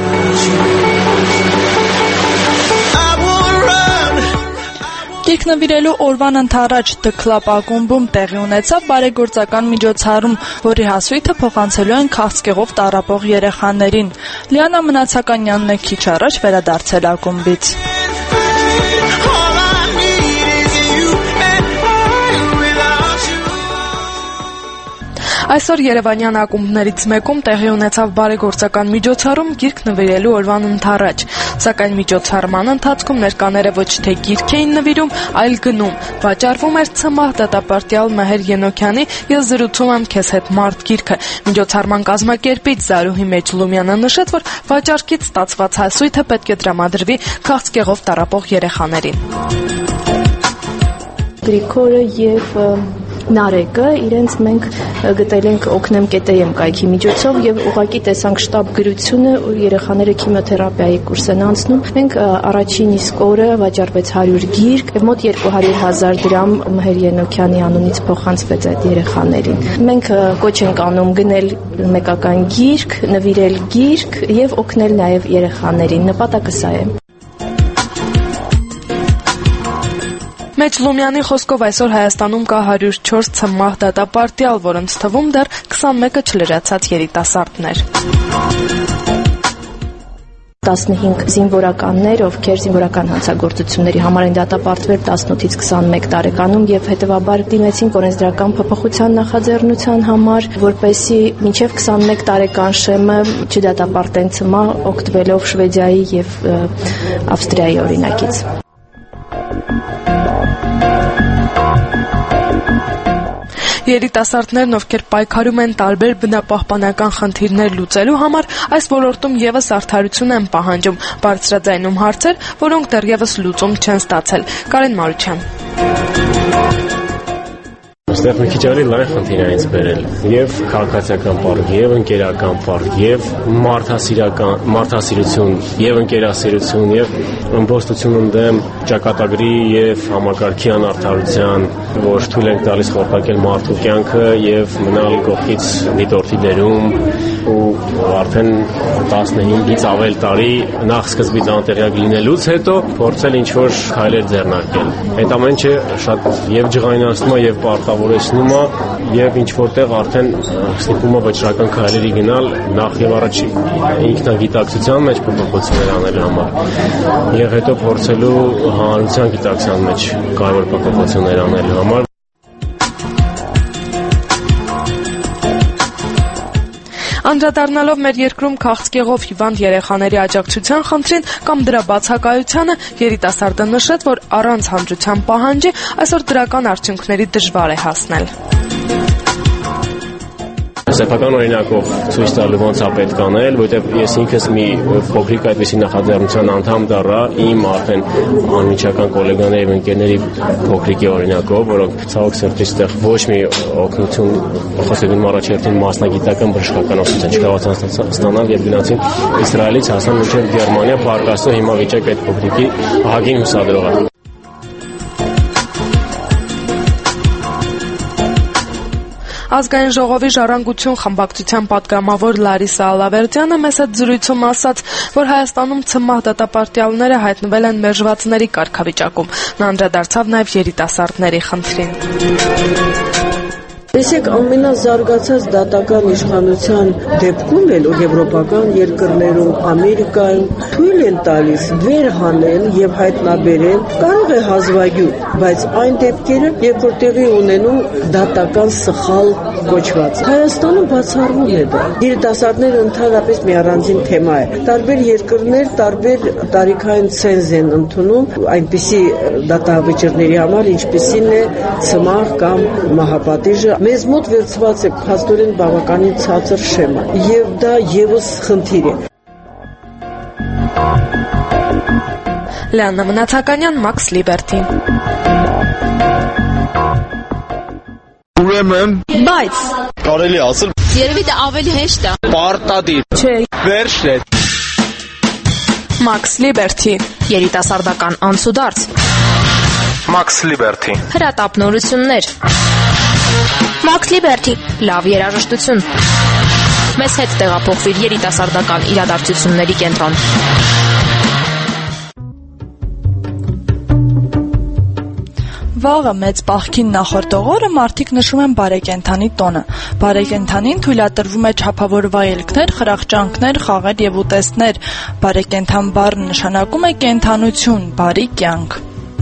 S4: Գիրք նվիրելու օրվան ընդառաջ The Club ակումբում տեղի ունեցավ բարեգործական միջոցառում, որի հասույթը փոխանցելու են քաղցկեղով տառապող երեխաներին։ Լիանա Մնացականյանն է քիչ առաջ վերադարձել ակումբից։ Այսօր Երևանյան ակումբներից մեկում տեղի ունեցավ բարեգործական միջոցառում գիրք նվիրելու օրվան ընդառաջ, սակայն միջոցառման ընթացքում ներկաները ոչ թե գիրք էին նվիրում, այլ գնում։ Վաճառվում էր Ցմահ դատապարտյալ Մհեր Ենոքյանի «Ես զրուցում եմ քեզ հետ» մարդ գիրքը։ Միջոցառման կազմակերպիչ Զարուհի Մեջլումյանը նշեց, որ վաճառքից ստացված հասույթը պետք է տրամադրվի քաղցկեղով տառապող երեխաներին։
S19: Գրիգորը եւ Նարեկը իրենց մենք գտել ենք օգնեմ կետեմ կայքի միջոցով եւ ուղղակի տեսանք շտաբ գրությունը երեխաները քիմիոթերապիայի կուրս են անցնում։ Մենք առաջին իսկ օրը վաճառվեց 100 գիրք, մոտ 200,000 դրամ Մհեր Ենոքյանի անունից փոխանցվեց այդ երեխաներին։ Մենք կոչ ենք անում գնել մեկական գիրք, նվիրել գիրք եւ օգնել նաեւ երեխաներին։ Նպատակը սա է։
S4: Մեջլումյանի խոսքով այսօր Հայաստանում կա 104 Ցմահ դատապարտյալ, որոնց թվում դեռ 21-ը չլրացած երիտասարդներ։
S19: 15 զինվորականներ, ովքեր զինվորական հանցագործությունների համար են դատապարտվել 18-ից 21 տարեկանում եւ հետեւաբար դիմեցին օրենսդրական փոփոխության նախաձեռնության համար, որպեսզի մինչեւ 21 տարեկան շեմը չդատապարտեն Ցմահ, օգտվելով Շվեդիայի եւ Ավստրիայի օրինակից։
S4: Երիտասարդներն, ովքեր պայքարում են տարբեր բնապահպանական խնդիրներ լուծելու համար, այս ոլորտում եւս արդարություն են պահանջում, բարձրաձայնում հարցեր, որոնք դեռևս լուծում չեն ստացել։ Կարեն Մարուչյան։
S20: Այստեղ մի քիչ ավելի լայն խնդիր է ինձ բերել եւ քաղաքացիական պարկ, եւ ընկերական պարկ, եւ մարդասիրություն, եւ ընկերասիրություն, եւ ըմբոստություն ընդդեմ ճակատագրի եւ համակարգի անարդարության, որ թույլ ենք տալիս խորտակել մարդու կյանքը եւ մնալ կողքից դիտորդի դերում ու արդեն 15-ից ավել տարի նախ սկզբից անտեղյակ լինելուց հետո փորձել ինչ-որ քայլեր ձեռնարկել։ Այդ ամենը շատ եւ ջղայնացնում է եւ պարտավորեցնում է եւ ինչ որտեղ արդեն ստիպում է վճռական քայլերի գնալ նախ եւ առաջ ինքնագիտակցության մեջ փոփոխություններ անելու համար եւ հետո փորձելու հանրության գիտակցության մեջ կարևոր փոփոխություններ անելու համար։
S4: Անդրադառնալով մեր երկրում քաղցկեղով հիվանդ երեխաների աջակցության խնդրին կամ դրա բացակայությանը, երիտասարդը նշեց, որ առանց հանրության պահանջի այսօր դրական արդյունքների դժվար է հասնել։
S20: Սեփական օրինակով ցույց տալու ոնց է պետք անել, որովհետև ես ինքս մի փոքրիկ այդպիսի նախաձեռնության անդամ դառա իմ արդեն անմիջական գոլեգաների եւ ընկերների փոքրիկի օրինակով, որոնք ցավոք սրտի ստեղ ոչ մի օգնություն խոսելուն առաջերտին մասնագիտական բժշկական օգնություն չկարողացան ստանալ եւ գնացին Իսրայելից հասան մինչեւ Գերմանիա, բարկասո հիմա վիճակ այդ փոքրիկի ահագին հուսադրող է։
S4: Ազգային ժողովի ժառանգություն խմբակցության պատգամավոր Լարիսա Ալավերդյանը մեծ զրույցում ասաց, որ Հայաստանում Ցմահ դատապարտյալները հայտնվել են մերժվածների կարգավիճակում։ Նա անդրադարձավ նաև երիտասարդների խնդրին։
S21: Տեսեք, ամենազարգացած դատական իշխանության դեպքում էլ եվրոպական երկրներում, Ամերիկայում թույլ են տալիս վեր հանել եւ հայտնաբերել, կարող է հազվագյուտ, բայց այն դեպքերը, երբ որ տեղի ունենում դատական սխալ կոչված։ Հայաստանում բացառվում է դա։ Երիտասարդները ընդհանրապես մի առանձին թեմա է։ Տարբեր երկրներ տարբեր տարիքային ցենզ են ընդունում այնպիսի դատավճիռների համար, ինչպիսին է ցմահ կամ մահապատիժը։ Մեզ մոտ վերցված է փաստորեն բավականին ցածր շեմա եւ դա եւս խնդիր է։
S4: Լիաննա Մնացականյան, Max Liberty։
S22: Ուրեմն,
S3: բայց
S22: կարելի ասել,
S3: երևի դա ավելի հեշտ է։
S22: Պարտադիր։
S4: Չէ։
S22: Վերջն է։
S4: Max Liberty, երիտասարդական անցուդարձ։
S22: Max Liberty։
S3: Հրատապնորություններ։ Max Liberty,
S4: լավ երաժշտություն։ Մեզ հետ տեղափոխվիր երիտասարդական իրադարձությունների կենտրոն։ Վաղը մեծ պահքին նախորդող օրը մարդիկ նշում են բարեկենդանի տոնը։ Բարեկենդանին թույլատրվում է չափավոր վայելքներ, խրախճանքներ, խաղեր եւ ուտեստներ։ Բարեկենդան բառը նշանակում է կենդանություն, բարի կյանք։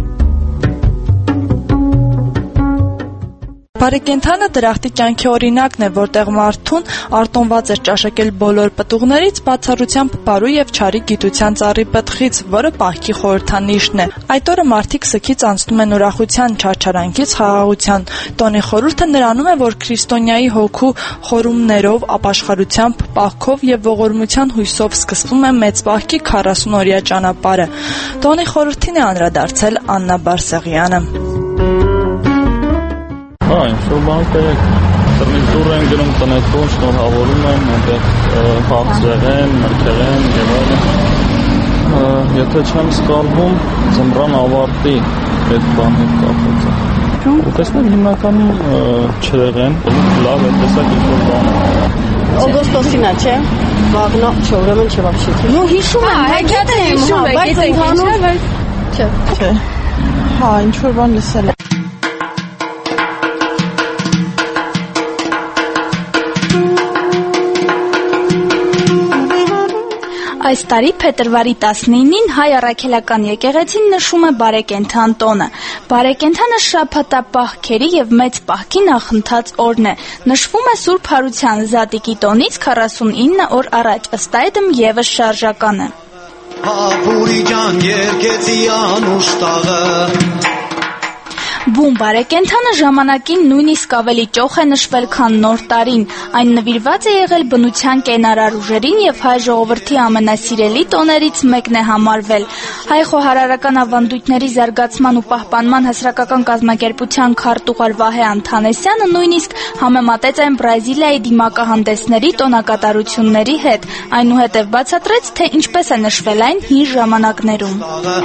S4: Բարեկենդանը դրախտի կյանքի օրինակն է, որտեղ մարդուն արտոնված էր ճաշակել բոլոր պտուղներից, բացառությամբ բարու եւ չարի գիտության ծառի պտղից, որը պահքի խորհրդանիշն է։ Այդ օրը մարդիկ սգից անցնում են ուրախության, չարչարանքից խաղաղության։ Տոնի խորհուրդը նրանում է, որ քրիստոնյայի հոգու խորումներով, ապաշխարությամբ, պահքով եւ ողորմության հույսով սկսվում է մեծ պահքի 40-օրյա ճանապարհը։ Տոնի խորհրդին է անդրադարձել Աննա Բարսեղյանը։
S23: Ինչ-որ բան կերեք, տրմից դուր են գնում տնետքոն, շնորհավորում են, այնտեղ հաղձեղեն, մրգեղեն և այլն։ Եթե չեմ սկալվում, ձմռան ավարտի այդ բան հետ կապված է։ Ուտեստներ հիմնականում չեղեն, լավ է, տեսակ ինչ-որ բան է։
S21: Օգոստոսին է, չէ՞։ Վաղնա, չէ, ուրեմն չէ вообще։ Ну հիշում եմ, հայկետ եմ, բայց ընդհանուր չէ։ Հա, ինչ-որ բան լսել եմ։
S3: Այս տարի փետրվարի 19-ին հայ առաքելական եկեղեցին նշում է բարեկենդան տոնը։ Բարեկենդանը շաբաթապահքերի եւ մեծ պահքի նախընթաց օրն է։ Նշվում է Սուրբ Հարության Զատիկի տոնից 49 օր առաջ, ըստ այդմ եւս շարժական է։
S1: Հապուրի ջան երկեցի անուշ տաղը
S3: Բուն բարեկենդանը ժամանակին նույնիսկ ավելի ճոխ է նշվել, քան նոր տարին։ Այն նվիրված է եղել բնության կենարար ուժերին եւ հայ ժողովրդի ամենասիրելի տոներից մեկն է համարվել։ Հայ խոհարարական ավանդույթների զարգացման ու պահպանման հասարակական կազմակերպության քարտուղար Վահե Անթանեսյանը նույնիսկ համեմատեց այն Բրազիլիայի դիմակահանդեսների տոնակատարությունների հետ։ Այնուհետև բացատրեց, թե ինչպես է նշվել այն հին ժամանակներում։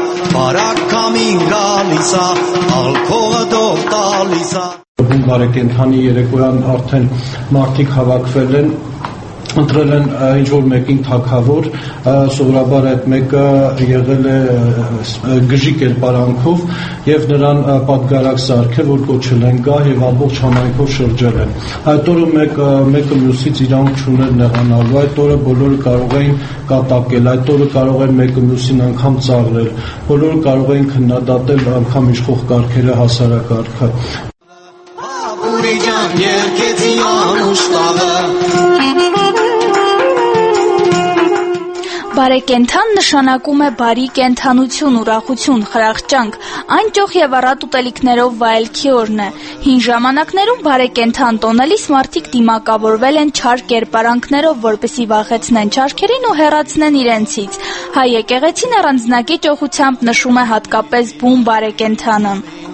S24: Բուն բարեկենդանի երեկոյան արդեն մարդիկ հավաքվել են, ընտրել են ինչ-որ մեկին թագավոր, սովորաբար այդ մեկը եղել է գժի կերպարանքով եւ նրան պատգարակ սարքել, որ կոչել են գա եւ ամբողջ համայնքով շրջել են։ Այդ օրը մեկը մյուսից իրանք չուներ նեղանալու, այդ օրը բոլորը կարող էին կատակել, այդ օրը կարող են մեկը մյուսին անգամ ծաղրել, բոլորը կարող էին քննադատել անգամ իշխող կարգերը հասարակարգը։
S3: Բարեկենդան նշանակում է բարի կենդանություն, ուրախություն, խրախճանք։ Այն ճոխ եւ առատ ուտելիքներով վայելքի օրն է։ Հին ժամանակներում բարեկենդան տոնելիս մարդիկ դիմակավորվել են չար կերպարանքներով, որպեսզի վախեցնեն չարքերին ու հեռացնեն իրենցից։ Հայ եկեղեցին առանձնակի ճոխությամբ նշում է հատկապես բուն բարեկենդանը։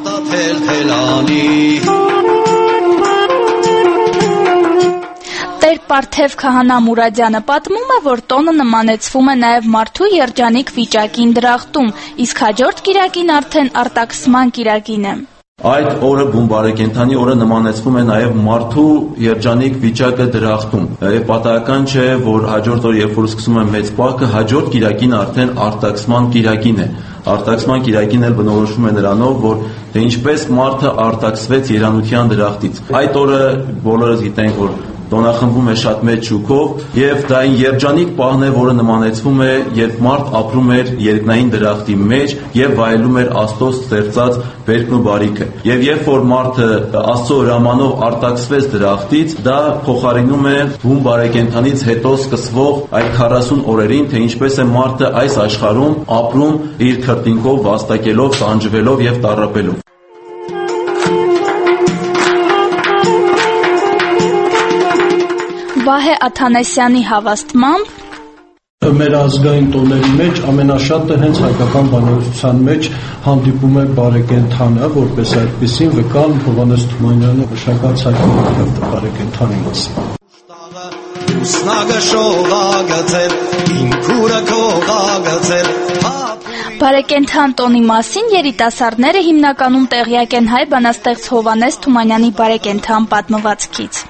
S3: Տեր Պարթև Քահանա Մուրադյանը պատմում է, որ տոնը նմանեցվում է նաև մարդու երջանիկ վիճակին դրախտում, իսկ հաջորդ կիրակին արդեն արտաքսման կիրակին է։
S7: Այդ օրը բուն բարեկենդանի օրը նմանեցվում է նաև մարդու երջանիկ վիճակը դրախտում։ Եվ պատահական չէ, որ հաջորդ օրը երբ որ սկսում է մեծ պահքը, հաջորդ կիրակին արդեն արտաքսման կիրակին է։
S5: արտաքսման կիրակին էլ բնորոշվում է նրանով, որ թե ինչպես մարդը արտաքսվեց երանության դրախտից։ Այդ օրը բոլորս գիտենք, որ տոնախմբում է շատ մեծ շուկով եւ դա այն երջանիկ պահն է, որը նմանեցվում է, երբ մարդ ապրում էր երկնային դրախտի մեջ եւ վայելում էր Աստծո ստեղծած բերքն ու բարիքը։ Եվ երբ որ մարդը Աստծո հրամանով արտաքսվեց դրախտից, դա փոխարինում է հում բարեկենդանից հետո սկսվող այդ 40 օրերին, թե ինչպես է մարդը այս աշխարհում ապրում իր քրտինքով, վաստակելով, տանջվելով եւ տառապելով։
S3: Վահե Աթանասյանի հավաստմամբ
S24: մեր ազգային տոների մեջ ամենաշատը հենց հայկական բանականության մեջ հանդիպում է բարեկենդանը, որպես այդպեսին վկան Հովհաննես Թումանյանը մշակած հայկական բարեկենդանի մասին։
S3: Բարեկենդան տոնի մասին երիտասարդները հիմնականում տեղյակ են հայ բանաստեղծ Հովհաննես Թումանյանի բարեկենդան պատմվածքից։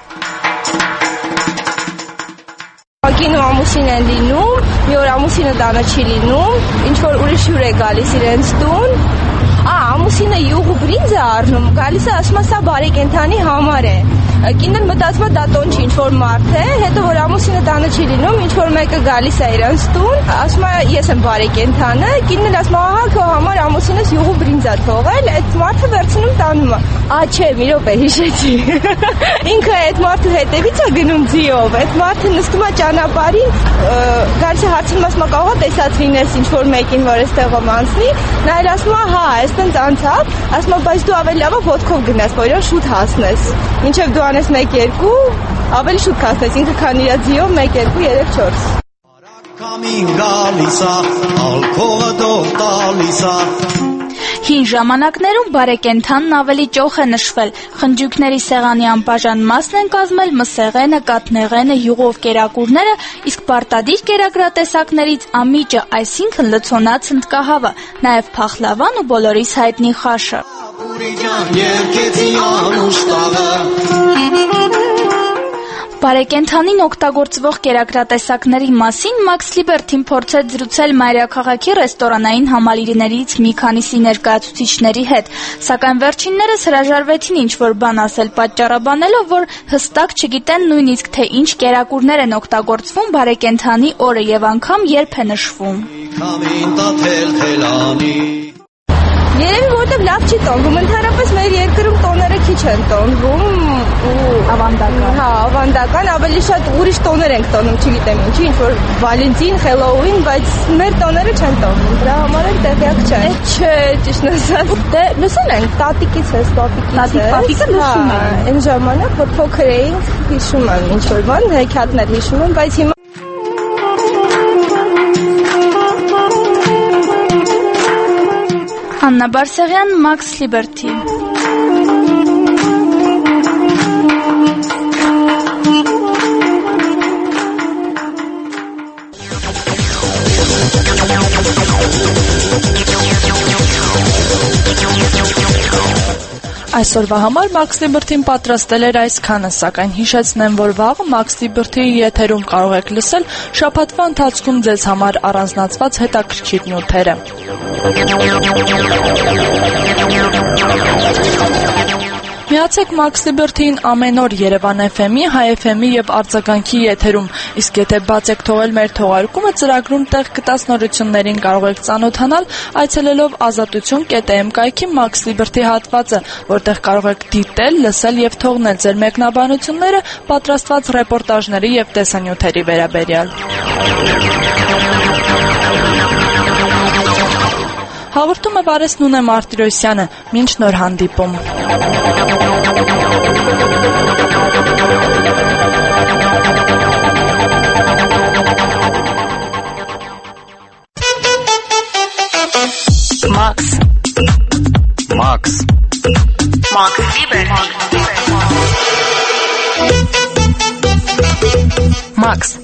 S6: Կինու ամուսին են լինում, մի օր ամուսինը տանը չի լինում, ինչ-որ ուրիշ հյուր է գալիս իրենց տուն, ամուսինը յուղ ու բրինձ է առնում, գալիս է ասում է սա բարեկենդանի համար է, կինն մտածում է դա տոն չի, ինչ-որ մարդ է, հետո որ ամուսինը տանը չի լինում, ինչ-որ մեկը գալիս է իրենց տուն, ասում է ես եմ բարեկենդանը, կինն ասում է ահա քո համար ամուսինս յուղ ու բրինձ է թողել, այդ մարդը վերցնում տանում է, չէ, մի րոպե հիշեցի, ինքը այդ մարդու հետևից է գնում ձիով, այդ մարդը նստում է ճանապարհին, գալիս է հարցնում ասում է կարող է տեսած լինես ինչ-որ մեկին, որ այստեղով անցնի, նա էլ ասում է հա, այստենց անցավ, ասում է բայց դու ավելի լավ է ոտքով գնաս, որ իրան շուտ հասնես, մինչև դու անես 1-2, ավելի շուտ կհասնես, ինքը քան իր ձիով 1-2-3-4
S3: Հին ժամանակներում բարեկենդանն ավելի ճոխ է նշվել, խնջույքների սեղանի անբաժան մասն են կազմել մսեղենը, կաթնեղենը, յուղով կերակուրները, իսկ պարտադիր կերակրատեսակներից ամիջը, այսինքն լցոնած հնդկահավը, նաև փախլավան ու բոլորիս հայտնի խաշը։ Բարեկենդանին օգտագործվող կերակրատեսակների մասին Մաքս Լիբերթին փորձեց զրուցել մայրաքաղաքի ռեստորանային համալիրներից մի քանիսի ներկայացուցիչների հետ, սակայն վերջիններս հրաժարվեցին ինչ-որ բան ասել, պատճառաբանելով, որ հստակ չգիտեն նույնիսկ թե ինչ կերակուրներ են օգտագործվում բարեկենդանի օրը եւ անգամ երբ է նշվում։
S6: Երևի որտեղ լավ չի տոնվում, ընդհանրապես մեր երկրում տոները քիչ են տոնվում ավանդական։ Հա, ավանդական, ավելի շատ ուրիշ տոներ ենք տոնում, չգիտեմ ինչի, ինչ-որ Վալենտին, Հելլոուին, բայց մեր տոները չեն տոնվում, դրա համար էլ տեղյակ չեն։ Չէ, ճիշտ ասած, դե լսել ենք, տատիկից է, տատիկը լսում են։ Այն ժամանակ, որ փոքր էինք, հիշում եմ ինչ-որ բան, հեքիաթներ հիշում եմ, բայց հիմա
S3: Աննա Բարսեղյան, Մաքս Լիբերթի։
S4: Այսօրվա համար Մաքս Լիբերթին պատրաստել էր այսքանը, սակայն հիշեցնեմ, որ վաղը Մաքս Լիբերթի եթերում կարող եք լսել շաբաթվա ընթացքում ձեզ համար առանձնացված հետաքրքիր նյութերը։ Միացեք Մաքս Լիբերթին ամեն օր Երևան FM-ի, Հայ FM-ի եւ Արձագանքի եթերում, իսկ եթե բաց եք թողել մեր թողարկումը, ծրագրում տեղ գտած նորություններին կարող եք ծանոթանալ այցելելով azatutun.am կայքի Մաքս Լիբերթի հատվածը, որտեղ կարող եք դիտել, լսել եւ թողնել ձեր մեկնաբանությունները պատրաստված ռեպորտաժների եւ տեսանյութերի վերաբերյալ։ Հաղորդումը բարես Նունե Մարտիրոսյանը, մինչ նոր հանդիպում։
S12: Մաքս Լիբերթի
S4: Մաքս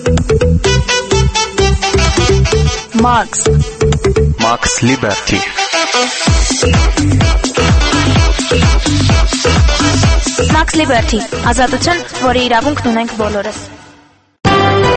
S12: Մաքս Լիբերթի
S2: Մաքս Լիբերթի, ազատություն, որի իրավունքն ունենք բոլորս։